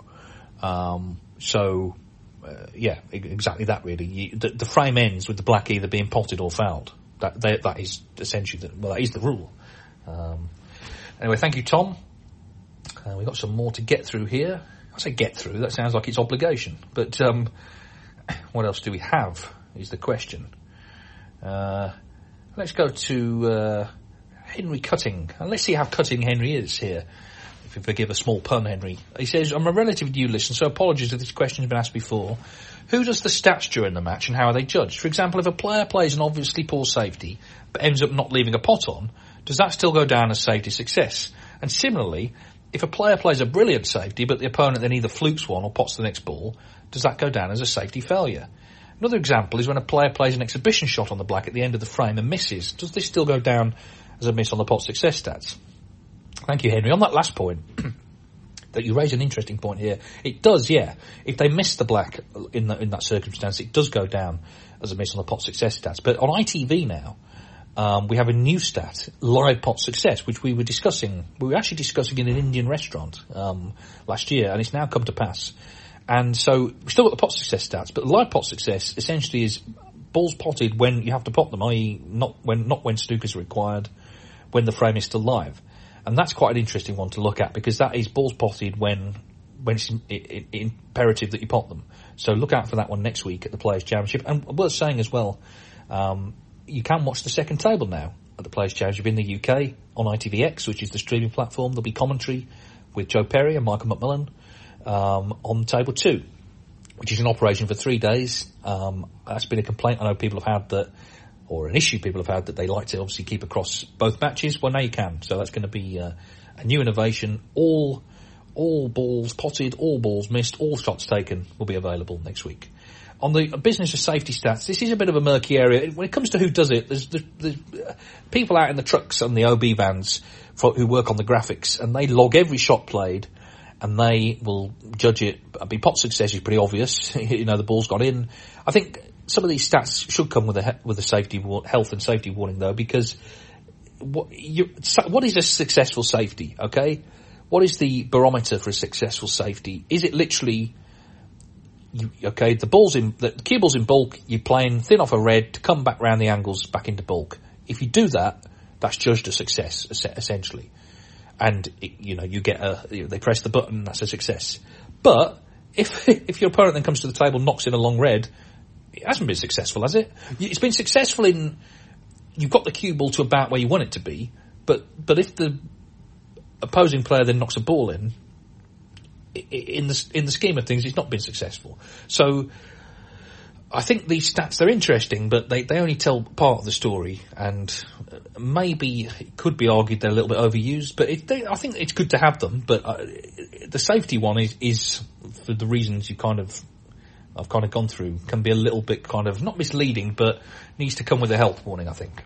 [SPEAKER 5] Exactly that really. The frame ends with the black either being potted or fouled. That is essentially that is the rule. Anyway, thank you, Tom. We've got some more to get through here. I say get through, that sounds like it's obligation. But what else do we have is the question. Let's go to Henry Cutting. And let's see how cutting Henry is here. If you forgive a small pun, Henry. He says, I'm a relatively new listener, so apologies if this question has been asked before. Who does the stats during the match and how are they judged? For example, if a player plays an obviously poor safety but ends up not leaving a pot on, does that still go down as safety success? And similarly, if a player plays a brilliant safety but the opponent then either flukes one or pots the next ball, does that go down as a safety failure? Another example is when a player plays an exhibition shot on the black at the end of the frame and misses. Does this still go down as a miss on the pot success stats? Thank you, Henry. On that last point, that you raise an interesting point here. It does, yeah. If they miss the black in that circumstance, it does go down as a miss on the pot success stats. But on ITV now, we have a new stat, live pot success, which we were discussing. We were actually discussing in an Indian restaurant last year, and it's now come to pass. And so we've still got the pot success stats, but live pot success essentially is balls potted when you have to pot them, i.e. not when snooker's required, when the frame is still live. And that's quite an interesting one to look at because that is balls potted when it's imperative that you pot them. So look out for that one next week at the Players' Championship. And worth saying as well, you can watch the second table now. at the Players' Championship in the UK on ITVX, which is the streaming platform. There'll be commentary with Joe Perry and Michael McMillan on Table 2, which is in operation for 3 days. That's been a complaint I know people have had that, or an issue people have had, that they like to obviously keep across both matches. Well, now you can. So that's going to be a new innovation. All balls potted, all balls missed, all shots taken will be available next week. On the business of safety stats, this is a bit of a murky area. When it comes to who does it, there's people out in the trucks and the OB vans who work on the graphics, and they log every shot played, and they will judge it. I mean, pot success is pretty obvious. The ball's gone in. I think some of these stats should come with a safety health and safety warning, though, because what is a successful safety? Okay, what is the barometer for a successful safety? Is it literally the cue ball's in bulk, you're playing thin off a red to come back round the angles back into bulk? If you do that, that's judged a success essentially. And you get they press the button, that's a success. But if your opponent then comes to the table and knocks in a long red, it hasn't been successful, has it? It's been successful in you've got the cue ball to about where you want it to be, but if the opposing player then knocks a ball in the scheme of things, it's not been successful. So I think these stats, they're interesting, but they only tell part of the story, and maybe it could be argued they're a little bit overused, but I think it's good to have them. But the safety one is for the reasons I've kind of gone through, can be a little bit kind of not misleading, but needs to come with a health warning, I think.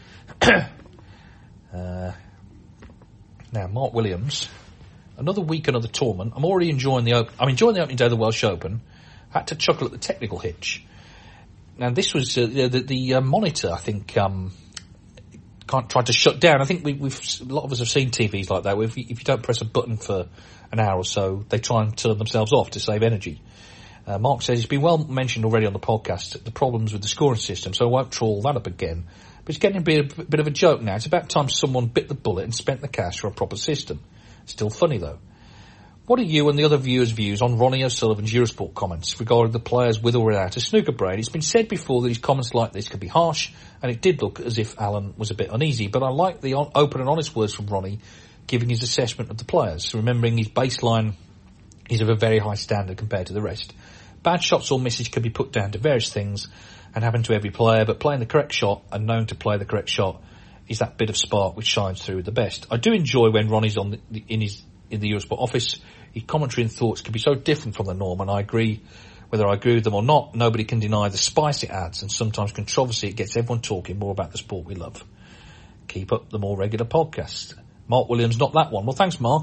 [SPEAKER 5] Now, Mark Williams, another week, another tournament. I'm already enjoying the opening day of the Welsh Open. I had to chuckle at the technical hitch. Now, this was the monitor, I think, tried to shut down. I think a lot of us have seen TVs like that, where if you don't press a button for an hour or so, they try and turn themselves off to save energy. Mark says it's been well mentioned already on the podcast, the problems with the scoring system, so I won't trawl that up again. But it's getting to be a bit of a joke now. It's about time someone bit the bullet and spent the cash for a proper system. Still funny, though. What are you and the other viewers' views on Ronnie O'Sullivan's Eurosport comments regarding the players with or without a snooker brain? It's been said before that his comments like this could be harsh, and it did look as if Alan was a bit uneasy, but I like the open and honest words from Ronnie, giving his assessment of the players, remembering his baseline is of a very high standard compared to the rest. Bad shots or misses could be put down to various things and happen to every player, but playing the correct shot and knowing to play the correct shot is that bit of spark which shines through the best. I do enjoy when Ronnie's in the Eurosport office. His commentary and thoughts can be so different from the norm, and I agree. Whether I agree with them or not, nobody can deny the spice it adds, and sometimes controversy it gets everyone talking more about the sport we love. Keep up the more regular podcast. Mark Williams, not that one. Well, thanks, Mark.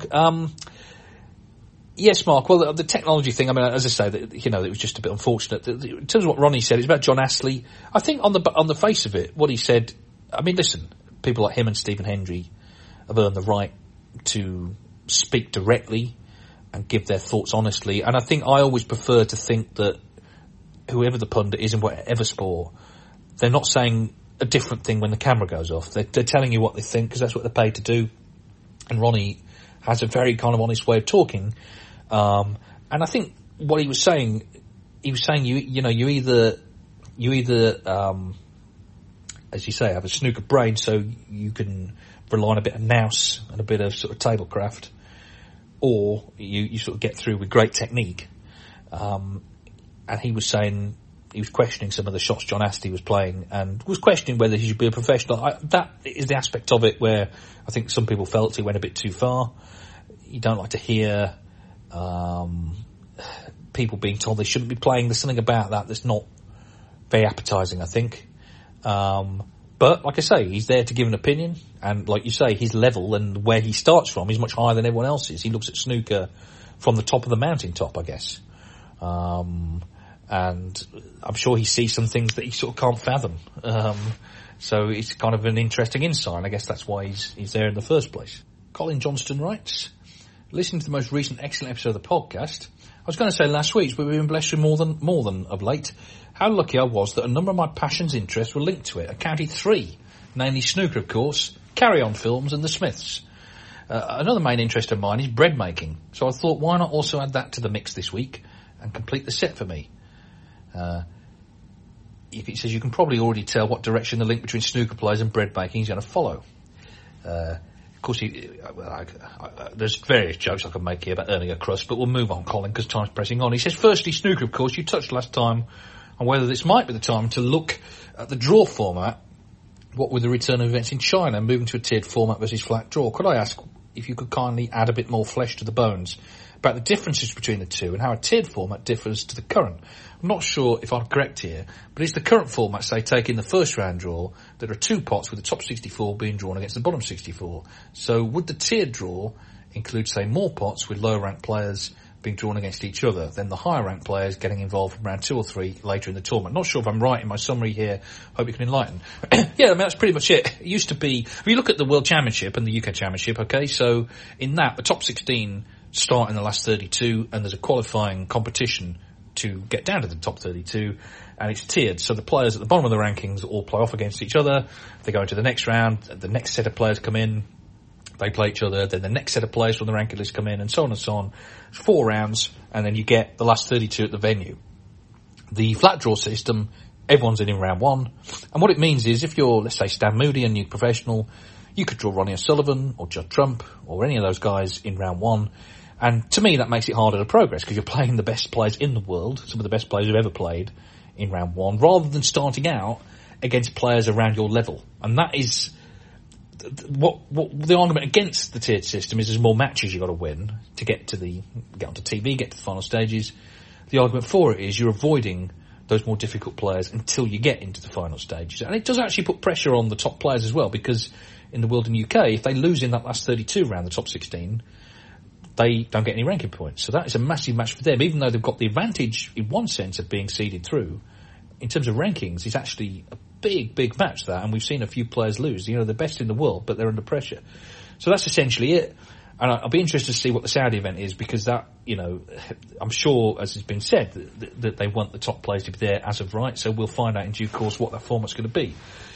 [SPEAKER 5] Yes, Mark. Well, the technology thing, I mean, as I say, it was just a bit unfortunate. In terms of what Ronnie said, it's about John Astley. I think on the face of it, what he said, I mean, listen, people like him and Stephen Hendry have earned the right to speak directly and give their thoughts honestly. And I think I always prefer to think that whoever the pundit is in whatever sport, they're not saying a different thing when the camera goes off. They're telling you what they think because that's what they're paid to do. And Ronnie has a very kind of honest way of talking. And I think what he was saying you either as you say, have a snooker brain so you can rely on a bit of nous and a bit of sort of tablecraft, or you sort of get through with great technique. And he was saying, he was questioning some of the shots John Astley was playing and was questioning whether he should be a professional. That is the aspect of it where I think some people felt he went a bit too far. You don't like to hear people being told they shouldn't be playing. There's something about that that's not very appetising, I think. But like I say, he's there to give an opinion, and like you say, his level and where he starts from is much higher than everyone else's. He looks at snooker from the top of the mountaintop, I guess. And I'm sure he sees some things that he sort of can't fathom. So it's kind of an interesting insight, and I guess that's why he's there in the first place. Colin Johnston writes, listening to the most recent excellent episode of the podcast, I was going to say last week's, but we've been blessed with more than of late. How lucky I was that a number of my passions' interests were linked to it. I counted 3, namely snooker, of course, carry-on films, and the Smiths. Another main interest of mine is bread making, so I thought, why not also add that to the mix this week and complete the set for me? he says you can probably already tell what direction the link between snooker players and bread making is going to follow. Of course, there's various jokes I can make here about earning a crust, but we'll move on, Colin, because time's pressing on. He says, firstly, snooker, of course, you touched last time on whether this might be the time to look at the draw format, what with the return of events in China, moving to a tiered format versus flat draw. Could I ask if you could kindly add a bit more flesh to the bones about the differences between the two and how a tiered format differs to the current? I'm not sure if I'm correct here, but is the current format, say, taking the first round draw, there are 2 pots with the top 64 being drawn against the bottom 64. So would the tiered draw include, say, more pots with lower ranked players being drawn against each other than the higher ranked players getting involved from round 2 or 3 later in the tournament? Not sure if I'm right in my summary here. Hope you can enlighten. Yeah, I mean, that's pretty much it. It used to be, if you look at the World Championship and the UK Championship, okay, so in that, the top 16 start in the last 32 and there's a qualifying competition to get down to the top 32, and it's tiered. So the players at the bottom of the rankings all play off against each other. They go into the next round. The next set of players come in. They play each other. Then the next set of players from the ranking list come in, and so on and so on. 4 rounds, and then you get the last 32 at the venue. The flat draw system, everyone's in round 1. And what it means is if you're, let's say, Stan Moody, a new professional, you could draw Ronnie O'Sullivan or Judd Trump or any of those guys in round 1. And to me, that makes it harder to progress because you're playing the best players in the world, some of the best players who've ever played in round 1, rather than starting out against players around your level. And that is what the argument against the tiered system is. There's more matches you've got to win to get onto TV, get to the final stages. The argument for it is you're avoiding those more difficult players until you get into the final stages. And it does actually put pressure on the top players as well, because in the World and UK, if they lose in that last 32 round, the top 16, they don't get any ranking points. So that is a massive match for them, even though they've got the advantage in one sense of being seeded through. In terms of rankings, it's actually a big match, that, and we've seen a few players lose. You know, the best in the world, but they're under pressure. So that's essentially it. And I'll be interested to see what the Saudi event is, because that, you know, I'm sure, as has been said, that they want the top players to be there as of right. So we'll find out in due course what that format's going to be.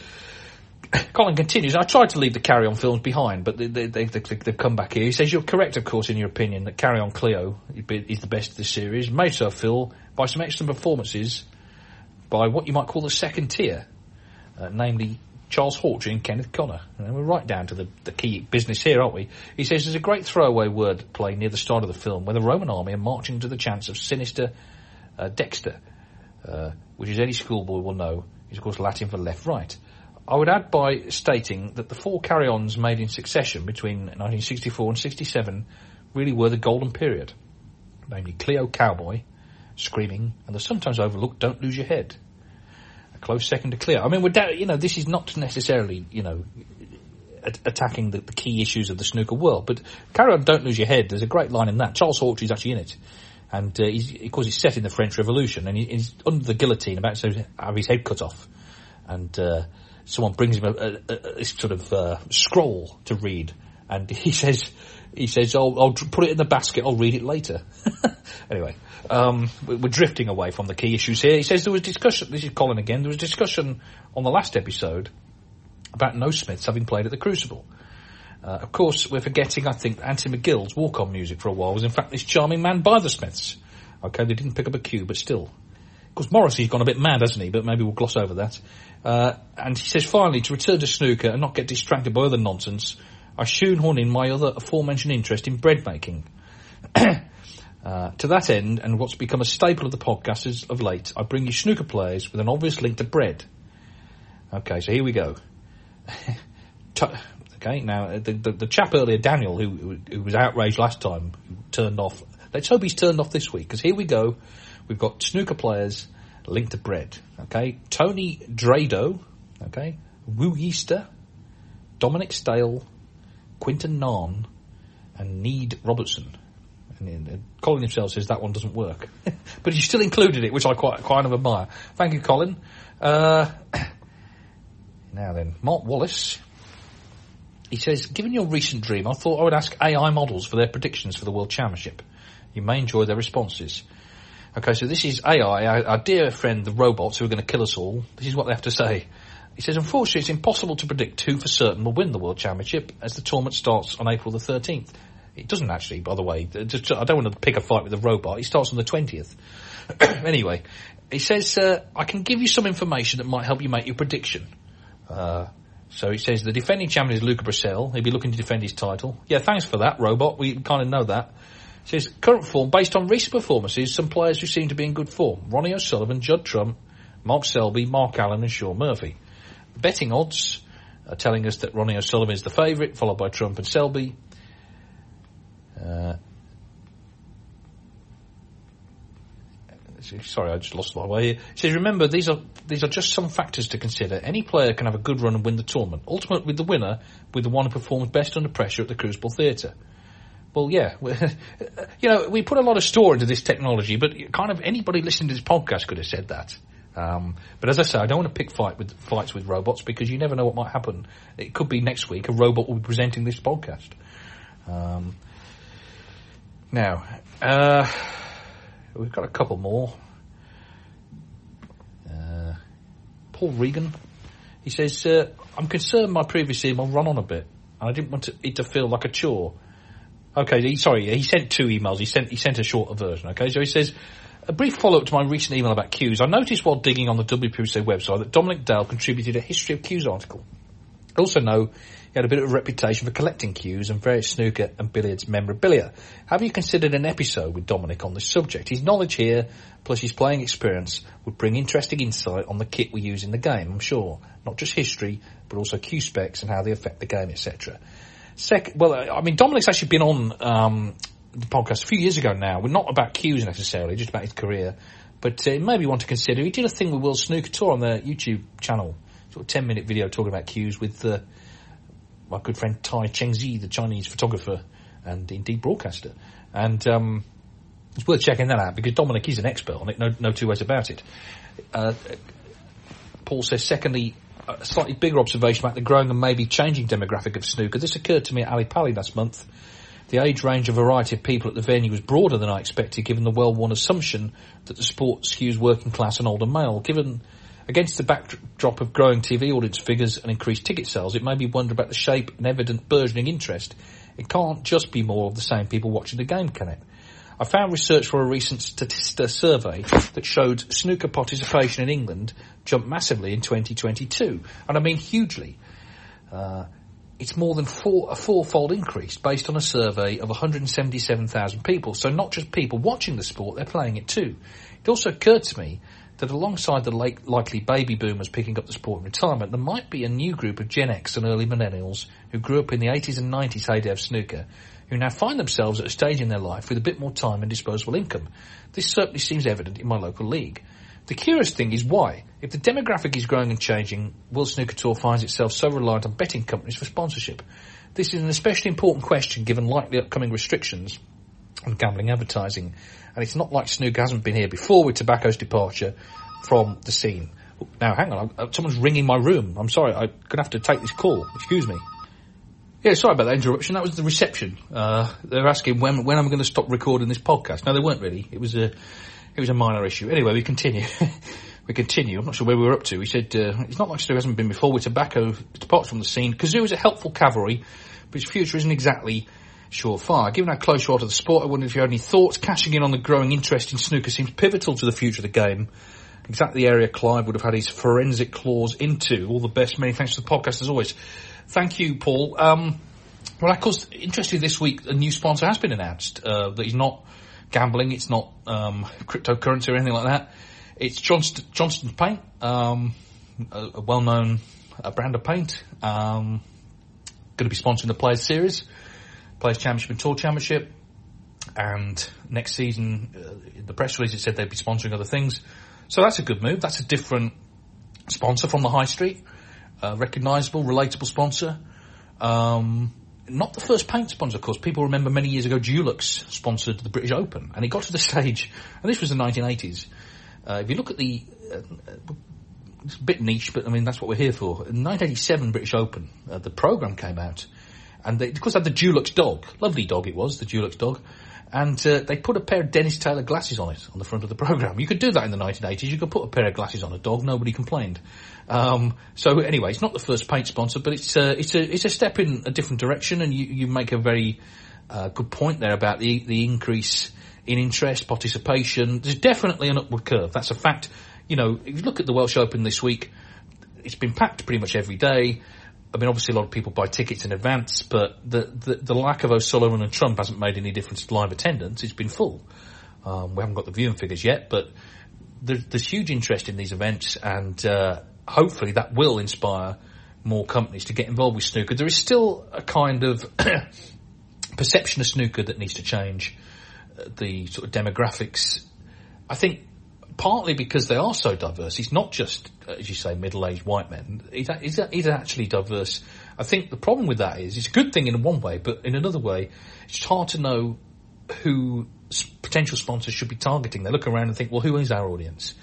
[SPEAKER 5] Colin continues, I tried to leave the Carry On films behind, but they've come back here. He says, you're correct, of course, in your opinion, that Carry On Cleo is the best of this series, made so, Phil, by some excellent performances by what you might call the second tier, namely Charles Hawtrey and Kenneth Connor. And we're right down to the key business here, aren't we? He says, there's a great throwaway word play near the start of the film where the Roman army are marching to the chants of Sinister Dexter, which, as any schoolboy will know, is, of course, Latin for left-right. I would add by stating that the 4 carry-ons made in succession between 1964 and 67 really were the golden period, namely Cleo Cowboy, Screaming, and the sometimes overlooked Don't Lose Your Head. A close second to Cleo. I mean, this is not necessarily, attacking the key issues of the snooker world, but Carry On, Don't Lose Your Head, there's a great line in that. Charles Hawtrey's actually in it. And of course, he's set in the French Revolution, and he's under the guillotine, about to have his head cut off. And someone brings him a sort of scroll to read, and he says, I'll put it in the basket, I'll read it later. Anyway, we're drifting away from the key issues here. He says there was discussion, this is Colin again, there was discussion on the last episode about no Smiths having played at the Crucible. Of course, we're forgetting, I think, Anthony McGill's walk-on music for a while was in fact this charming man by the Smiths. Okay, they didn't pick up a cue, but still. Of course, Morrissey's gone a bit mad, hasn't he? But maybe we'll gloss over that. And he says, finally, to return to snooker and not get distracted by other nonsense, I shoehorn in my other aforementioned interest in bread making. To that end, and what's become a staple of the podcast as of late, I bring you snooker players with an obvious link to bread. Okay, so here we go. Okay, now, the chap earlier, Daniel, who was outraged last time, who turned off. Let's hope he's turned off this week, because here we go. We've got snooker players linked to bread. Okay, Tony Drado, okay, Wu Easter, Dominic Stale, Quinton Narn, and Need Robertson. And Colin himself says that one doesn't work, but he still included it, which I quite admire. Thank you, Colin. Now then, Mark Wallace. He says, given your recent dream, I thought I would ask AI models for their predictions for the World Championship. You may enjoy their responses. Okay, so this is AI, our dear friend, the robots who are going to kill us all. This is what they have to say. He says, unfortunately, it's impossible to predict who for certain will win the World Championship as the tournament starts on April the 13th. It doesn't actually, by the way. I don't want to pick a fight with the robot. It starts on the 20th. Anyway, it says, I can give you some information that might help you make your prediction. So it says the defending champion is Luca Bracell. He'll be looking to defend his title. Yeah, thanks for that, robot. We kind of know that. It says current form, based on recent performances, some players who seem to be in good form. Ronnie O'Sullivan, Judd Trump, Mark Selby, Mark Allen and Sean Murphy. The betting odds are telling us that Ronnie O'Sullivan is the favourite, followed by Trump and Selby. Sorry, I just lost my way here. It says, remember, these are just some factors to consider. Any player can have a good run and win the tournament. Ultimately, the winner with the one who performs best under pressure at the Crucible Theatre. Well, yeah. We put a lot of store into this technology, but kind of anybody listening to this podcast could have said that. But as I say, I don't want to pick fights with robots because you never know what might happen. It could be next week a robot will be presenting this podcast. Now, we've got a couple more. Paul Regan, he says, I'm concerned my previous email run on a bit, and I didn't want it to feel like a chore. Okay, he sent 2 emails. He sent a shorter version, okay? So he says, a brief follow-up to my recent email about cues. I noticed while digging on the WPC website that Dominic Dale contributed a history of cues article. I also know he had a bit of a reputation for collecting cues and various snooker and billiards memorabilia. Have you considered an episode with Dominic on this subject? His knowledge here, plus his playing experience, would bring interesting insight on the kit we use in the game, I'm sure. Not just history, but also cue specs and how they affect the game, etc. Dominic's actually been on the podcast a few years ago now. We're not about cues necessarily, just about his career. But maybe want to consider. He did a thing with World Snooker Tour on their YouTube channel, sort of 10-minute video talking about cues with my good friend Tai Chengzi, the Chinese photographer and indeed broadcaster. And it's worth checking that out because Dominic is an expert on it, no two ways about it. Paul says, secondly, a slightly bigger observation about the growing and maybe changing demographic of snooker. This occurred to me at Ali Pali last month. The age range and variety of people at the venue was broader than I expected, given the well-worn assumption that the sport skews working class and older male. Against the backdrop of growing TV audience figures and increased ticket sales, it made me wonder about the shape and evident burgeoning interest. It can't just be more of the same people watching the game, can it? I found research for a recent Statista survey that showed snooker participation in England jumped massively in 2022, and I mean hugely. It's more than a fourfold increase based on a survey of 177,000 people. So not just people watching the sport, they're playing it too. It also occurred to me that alongside the likely baby boomers picking up the sport in retirement, there might be a new group of Gen X and early millennials who grew up in the 80s and 90s heyday of snooker, who now find themselves at a stage in their life with a bit more time and disposable income. This certainly seems evident in my local league. The curious thing is why, if the demographic is growing and changing, World Snooker Tour finds itself so reliant on betting companies for sponsorship. This is an especially important question given likely upcoming restrictions on gambling advertising. And it's not like snooker hasn't been here before with tobacco's departure from the scene. Now, hang on, someone's ringing my room. I'm sorry, I'm going to have to take this call. Excuse me. Yeah, sorry about that interruption. That was the reception. They're asking when I'm going to stop recording this podcast. No, they weren't really. It was a minor issue. Anyway, we continue. I'm not sure where we were up to. We said, it's not like snooker hasn't been before with tobacco departs from the scene. Kazoo is a helpful cavalry, but its future isn't exactly surefire. Given how close you are to the sport, I wonder if you had any thoughts. Cashing in on the growing interest in snooker seems pivotal to the future of the game. Exactly the area Clive would have had his forensic claws into. All the best. Many thanks to the podcast as always. Thank you, Paul. Well, of course, interestingly this week, a new sponsor has been announced. That is not gambling, it's not cryptocurrency or anything like that. It's Johnston's Paint, a well-known brand of paint. Going to be sponsoring the Players Series, Players Championship and Tour Championship. And next season, in the press release, it said they'd be sponsoring other things. So that's a good move. That's a different sponsor from the high street. Recognisable, relatable sponsor. Not the first paint sponsor, of course. People remember many years ago Dulux sponsored the British Open, and it got to the stage, and this was the 1980s. If you look at it's a bit niche, but I mean, that's what we're here for. In 1987 British Open, the programme came out, and they, of course, had the Dulux dog. Lovely dog it was, the Dulux dog. And they put a pair of Dennis Taylor glasses on it, on the front of the programme. You could do that in the 1980s. You could put a pair of glasses on a dog. Nobody complained. So anyway, it's not the first paint sponsor, but it's a step in a different direction, and you make a very Good point there about the increase in interest, participation. There's definitely an upward curve. That's a fact. You know, if you look at the Welsh Open this week, it's been packed pretty much every day. I mean, obviously a lot of people buy tickets in advance, but the lack of O'Sullivan and Trump hasn't made any difference to live attendance. It's been full. We haven't got the viewing figures yet, but there's huge interest in these events, and hopefully that will inspire more companies to get involved with snooker. There is still a kind of perception of snooker that needs to change. The sort of demographics, I think, partly because they are so diverse. It's not just, as you say, middle-aged white men. It's actually diverse. I think the problem with that is it's a good thing in one way, but in another way, it's hard to know who potential sponsors should be targeting. They look around and think, well, who is our audience?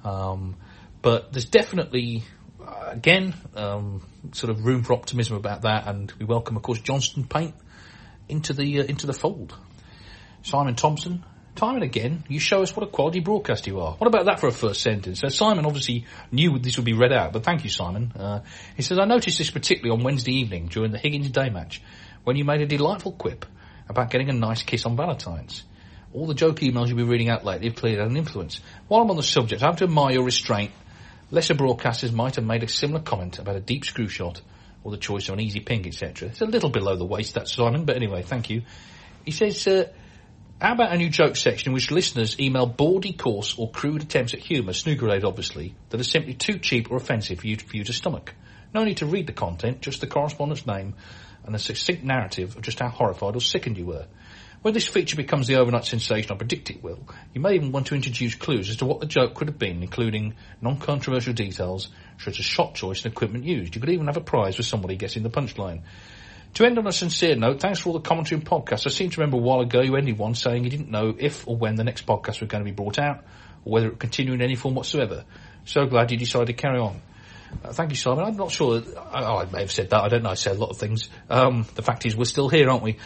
[SPEAKER 5] But there's definitely, again, sort of room for optimism about that, and we welcome, of course, Johnston Paint into the fold. Simon Thompson, time and again, you show us what a quality broadcaster you are. What about that for a first sentence? So Simon obviously knew this would be read out, but thank you, Simon. He says, I noticed this particularly on Wednesday evening during the Higgins Day match, when you made a delightful quip about getting a nice kiss on Valentine's. All the joke emails you've been reading out lately have clearly had an influence. While I'm on the subject, I have to admire your restraint. Lesser broadcasters might have made a similar comment about a deep screw shot or the choice of an easy ping, etc. It's a little below the waist, that, Simon, but anyway, thank you. He says, how about a new joke section in which listeners email bawdy, coarse or crude attempts at humour, snooker-related obviously, that are simply too cheap or offensive for you to stomach? No need to read the content, just the correspondent's name and a succinct narrative of just how horrified or sickened you were. When this feature becomes the overnight sensation I predict it will, you may even want to introduce clues as to what the joke could have been, including non-controversial details such as shot choice and equipment used. You could even have a prize for somebody guessing the punchline. To end on a sincere note, thanks for all the commentary and podcasts. I seem to remember a while ago you ended one saying you didn't know if or when the next podcast was going to be brought out, or whether it would continue in any form whatsoever. So glad you decided to carry on. Thank you, Simon. I'm not sure. I may have said that. I don't know. I said a lot of things. The fact is, we're still here, aren't we?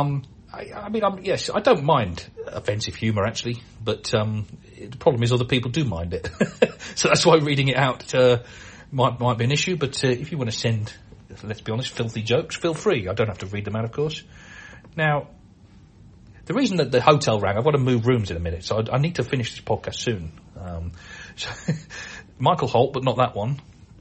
[SPEAKER 5] Yes, I don't mind offensive humour, actually, but the problem is other people do mind it. So that's why reading it out might be an issue, but if you want to send, let's be honest, filthy jokes, feel free. I don't have to read them out, of course. Now, the reason that the hotel rang, I've got to move rooms in a minute, so I need to finish this podcast soon. So Michael Holt, but not that one,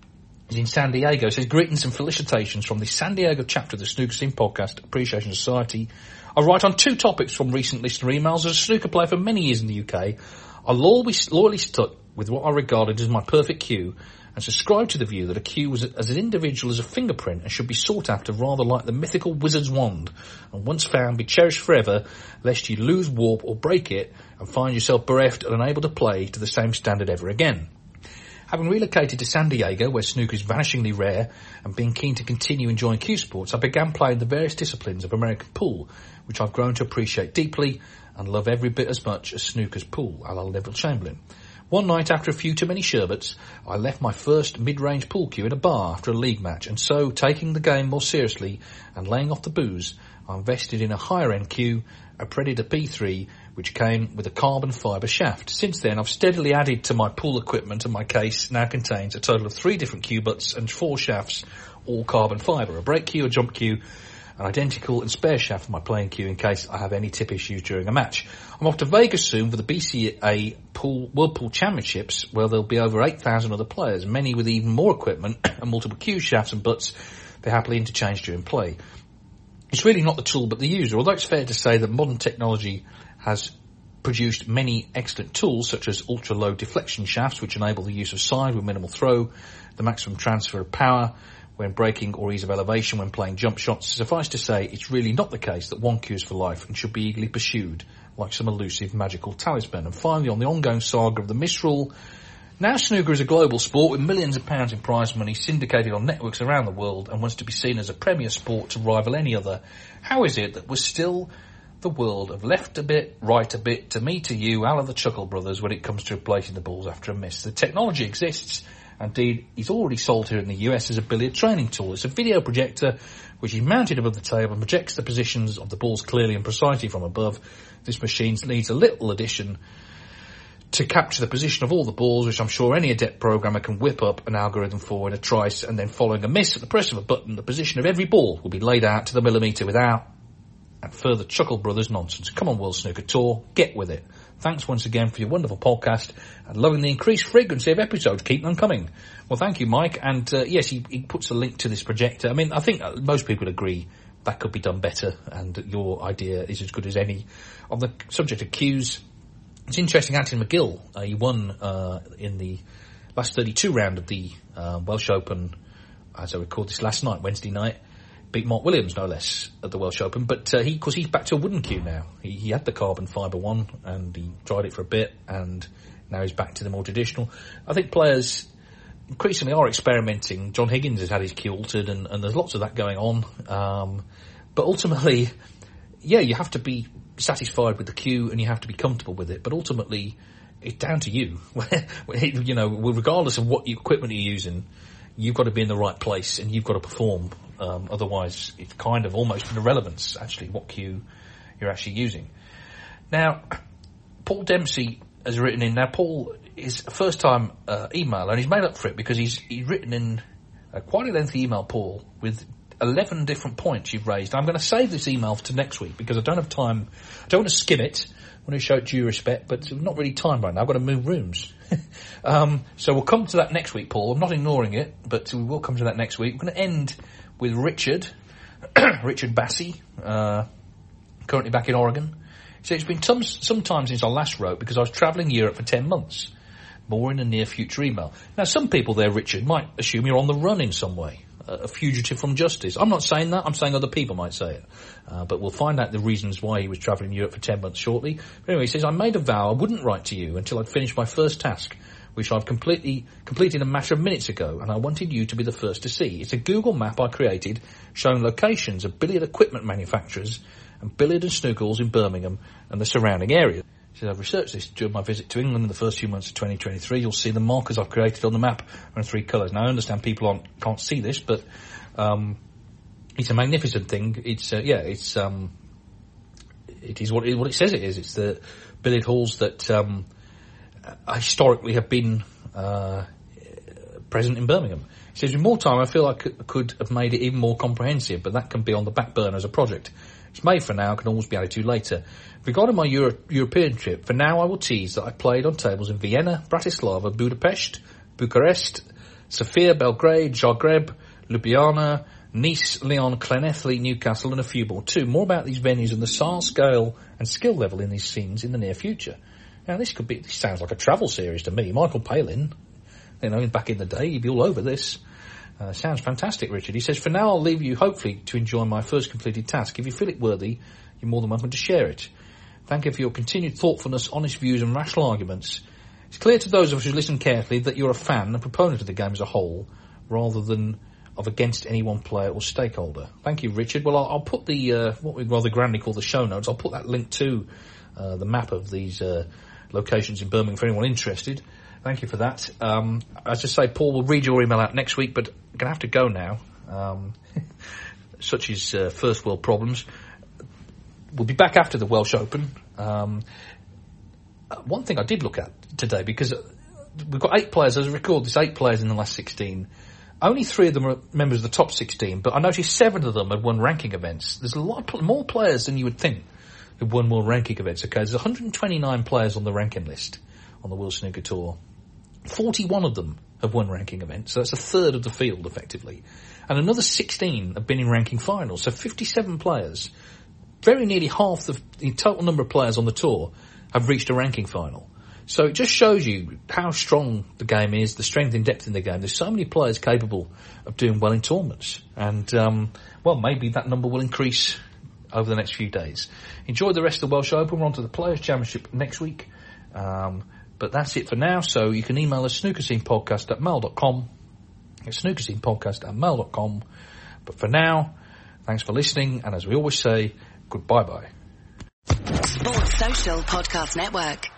[SPEAKER 5] is in San Diego. Says, greetings and felicitations from the San Diego chapter of the Snooker Scene Podcast Appreciation Society. I write on two topics from recent listener emails. As a snooker player for many years in the UK, I loyally stuck with what I regarded as my perfect cue and subscribed to the view that a cue was as an individual as a fingerprint and should be sought after rather like the mythical wizard's wand, and once found be cherished forever, lest you lose, warp or break it and find yourself bereft and unable to play to the same standard ever again. Having relocated to San Diego, where snooker is vanishingly rare, and being keen to continue enjoying cue sports, I began playing the various disciplines of American pool, which I've grown to appreciate deeply and love every bit as much as snooker's pool, a la Neville Chamberlain. One night, after a few too many sherbets, I left my first mid-range pool cue in a bar after a league match, and so, taking the game more seriously and laying off the booze, I invested in a higher-end cue, a Predator P3, which came with a carbon fibre shaft. Since then, I've steadily added to my pool equipment, and my case now contains a total of 3 different cue butts and 4 shafts, all carbon fibre, a break cue, a jump cue, an identical and spare shaft for my playing cue in case I have any tip issues during a match. I'm off to Vegas soon for the BCA World Pool Championships, where there'll be over 8,000 other players, many with even more equipment and multiple cue shafts and butts they happily interchange during play. It's really not the tool but the user, although it's fair to say that modern technology has produced many excellent tools such as ultra-low deflection shafts which enable the use of side with minimal throw, the maximum transfer of power when braking or ease of elevation when playing jump shots. Suffice to say, it's really not the case that one cue is for life and should be eagerly pursued like some elusive magical talisman. And finally, on the ongoing saga of the misrule, now snooker is a global sport with millions of pounds in prize money syndicated on networks around the world and wants to be seen as a premier sport to rival any other. How is it that we're still the world of left a bit, right a bit, to me, to you, a la the Chuckle Brothers when it comes to replacing the balls after a miss? The technology exists. Indeed, it's already sold here in the US as a billiard training tool. It's a video projector which is mounted above the table and projects the positions of the balls clearly and precisely from above. This machine needs a little addition to capture the position of all the balls, which I'm sure any adept programmer can whip up an algorithm for in a trice, and then following a miss at the press of a button, the position of every ball will be laid out to the millimetre without and further Chuckle Brothers nonsense. Come on, World Snooker Tour, get with it. Thanks once again for your wonderful podcast and loving the increased frequency of episodes. Keep them coming. Well, thank you, Mike. And yes, he puts a link to this projector. I mean, I think most people agree that could be done better, and your idea is as good as any. On the subject of cues, it's interesting, Anthony McGill, he won in the last 32 round of the Welsh Open, as I record this last night, Wednesday night, beat Mark Williams, no less, at the Welsh Open. But he's back to a wooden cue now. He had the carbon fibre one, and he tried it for a bit, and now he's back to the more traditional. I think players increasingly are experimenting. John Higgins has had his cue altered, and there's lots of that going on. But ultimately, yeah, you have to be satisfied with the cue, and you have to be comfortable with it. But ultimately, it's down to you. You know, regardless of what equipment you're using, you've got to be in the right place, and you've got to perform. Otherwise, it's kind of almost an irrelevance, actually, what cue you're actually using. Now, Paul Dempsey has written in. Now, Paul is a first-time emailer, and he's made up for it because he's written in quite a lengthy email, Paul, with 11 different points you've raised. I'm going to save this email to next week because I don't have time. I don't want to skim it. I want to show it due respect, but not really time right now. I've got to move rooms. So we'll come to that next week, Paul. I'm not ignoring it, but we will come to that next week. We're going to end with Richard, Richard Bassey, currently back in Oregon. So it's been some time since I last wrote because I was travelling Europe for 10 months. More in a near future email. Now, some people there, Richard, might assume you're on the run in some way. A fugitive from justice. I'm not saying that. I'm saying other people might say it. But we'll find out the reasons why he was travelling Europe for 10 months shortly. But anyway, he says, I made a vow I wouldn't write to you until I'd finished my first task, which I've completed a matter of minutes ago, and I wanted you to be the first to see. It's a Google map I created showing locations of billiard equipment manufacturers and billiard and snooker halls in Birmingham and the surrounding area. He says, I've researched this during my visit to England in the first few months of 2023. You'll see the markers I've created on the map are in 3 colours. Now, I understand people can't see this, but it's a magnificent thing. It is what it says it is. It's the billiard halls that historically have been present in Birmingham. He says, with more time, I feel I could have made it even more comprehensive, but that can be on the back burner as a project. It's made for now, can always be added to later. Regarding my European trip, for now I will tease that I played on tables in Vienna, Bratislava, Budapest, Bucharest, Sofia, Belgrade, Zagreb, Ljubljana, Nice, Lyon, Llanelli, Newcastle, and a few more too. More about these venues and the size, scale, and skill level in these scenes in the near future. Now, this sounds like a travel series to me. Michael Palin, back in the day, he'd be all over this. Sounds fantastic, Richard. He says, for now I'll leave you, hopefully, to enjoy my first completed task. If you feel it worthy, you're more than welcome to share it. Thank you for your continued thoughtfulness, honest views, and rational arguments. It's clear to those of us who listen carefully that you're a fan and proponent of the game as a whole, rather than of against any one player or stakeholder. Thank you, Richard. Well, I'll put the what we rather grandly call the show notes. I'll put that link to the map of these locations in Birmingham for anyone interested. Thank you for that. As I say, Paul will read your email out next week, but I'm going to have to go now. Such is first world problems. We'll be back after the Welsh Open. One thing I did look at today, because we've got 8 players, as I record this, 8 players in the last 16. Only 3 of them are members of the top 16, but I noticed 7 of them had won ranking events. There's a lot more players than you would think who've won more ranking events. Okay, there's 129 players on the ranking list on the World Snooker Tour. 41 of them have won ranking events, so that's a third of the field, effectively. And another 16 have been in ranking finals, so 57 players, very nearly half the total number of players on the tour, have reached a ranking final. So it just shows you how strong the game is, the strength and depth in the game. There's so many players capable of doing well in tournaments. And, maybe that number will increase over the next few days. Enjoy the rest of the Welsh Open. We're on to the Players' Championship next week. But that's it for now. So you can email us snookerscenepodcast@mail.com. It's snookerscenepodcast@mail.com. But for now, thanks for listening. And as we always say, goodbye-bye.
[SPEAKER 7] Sports Social Podcast Network.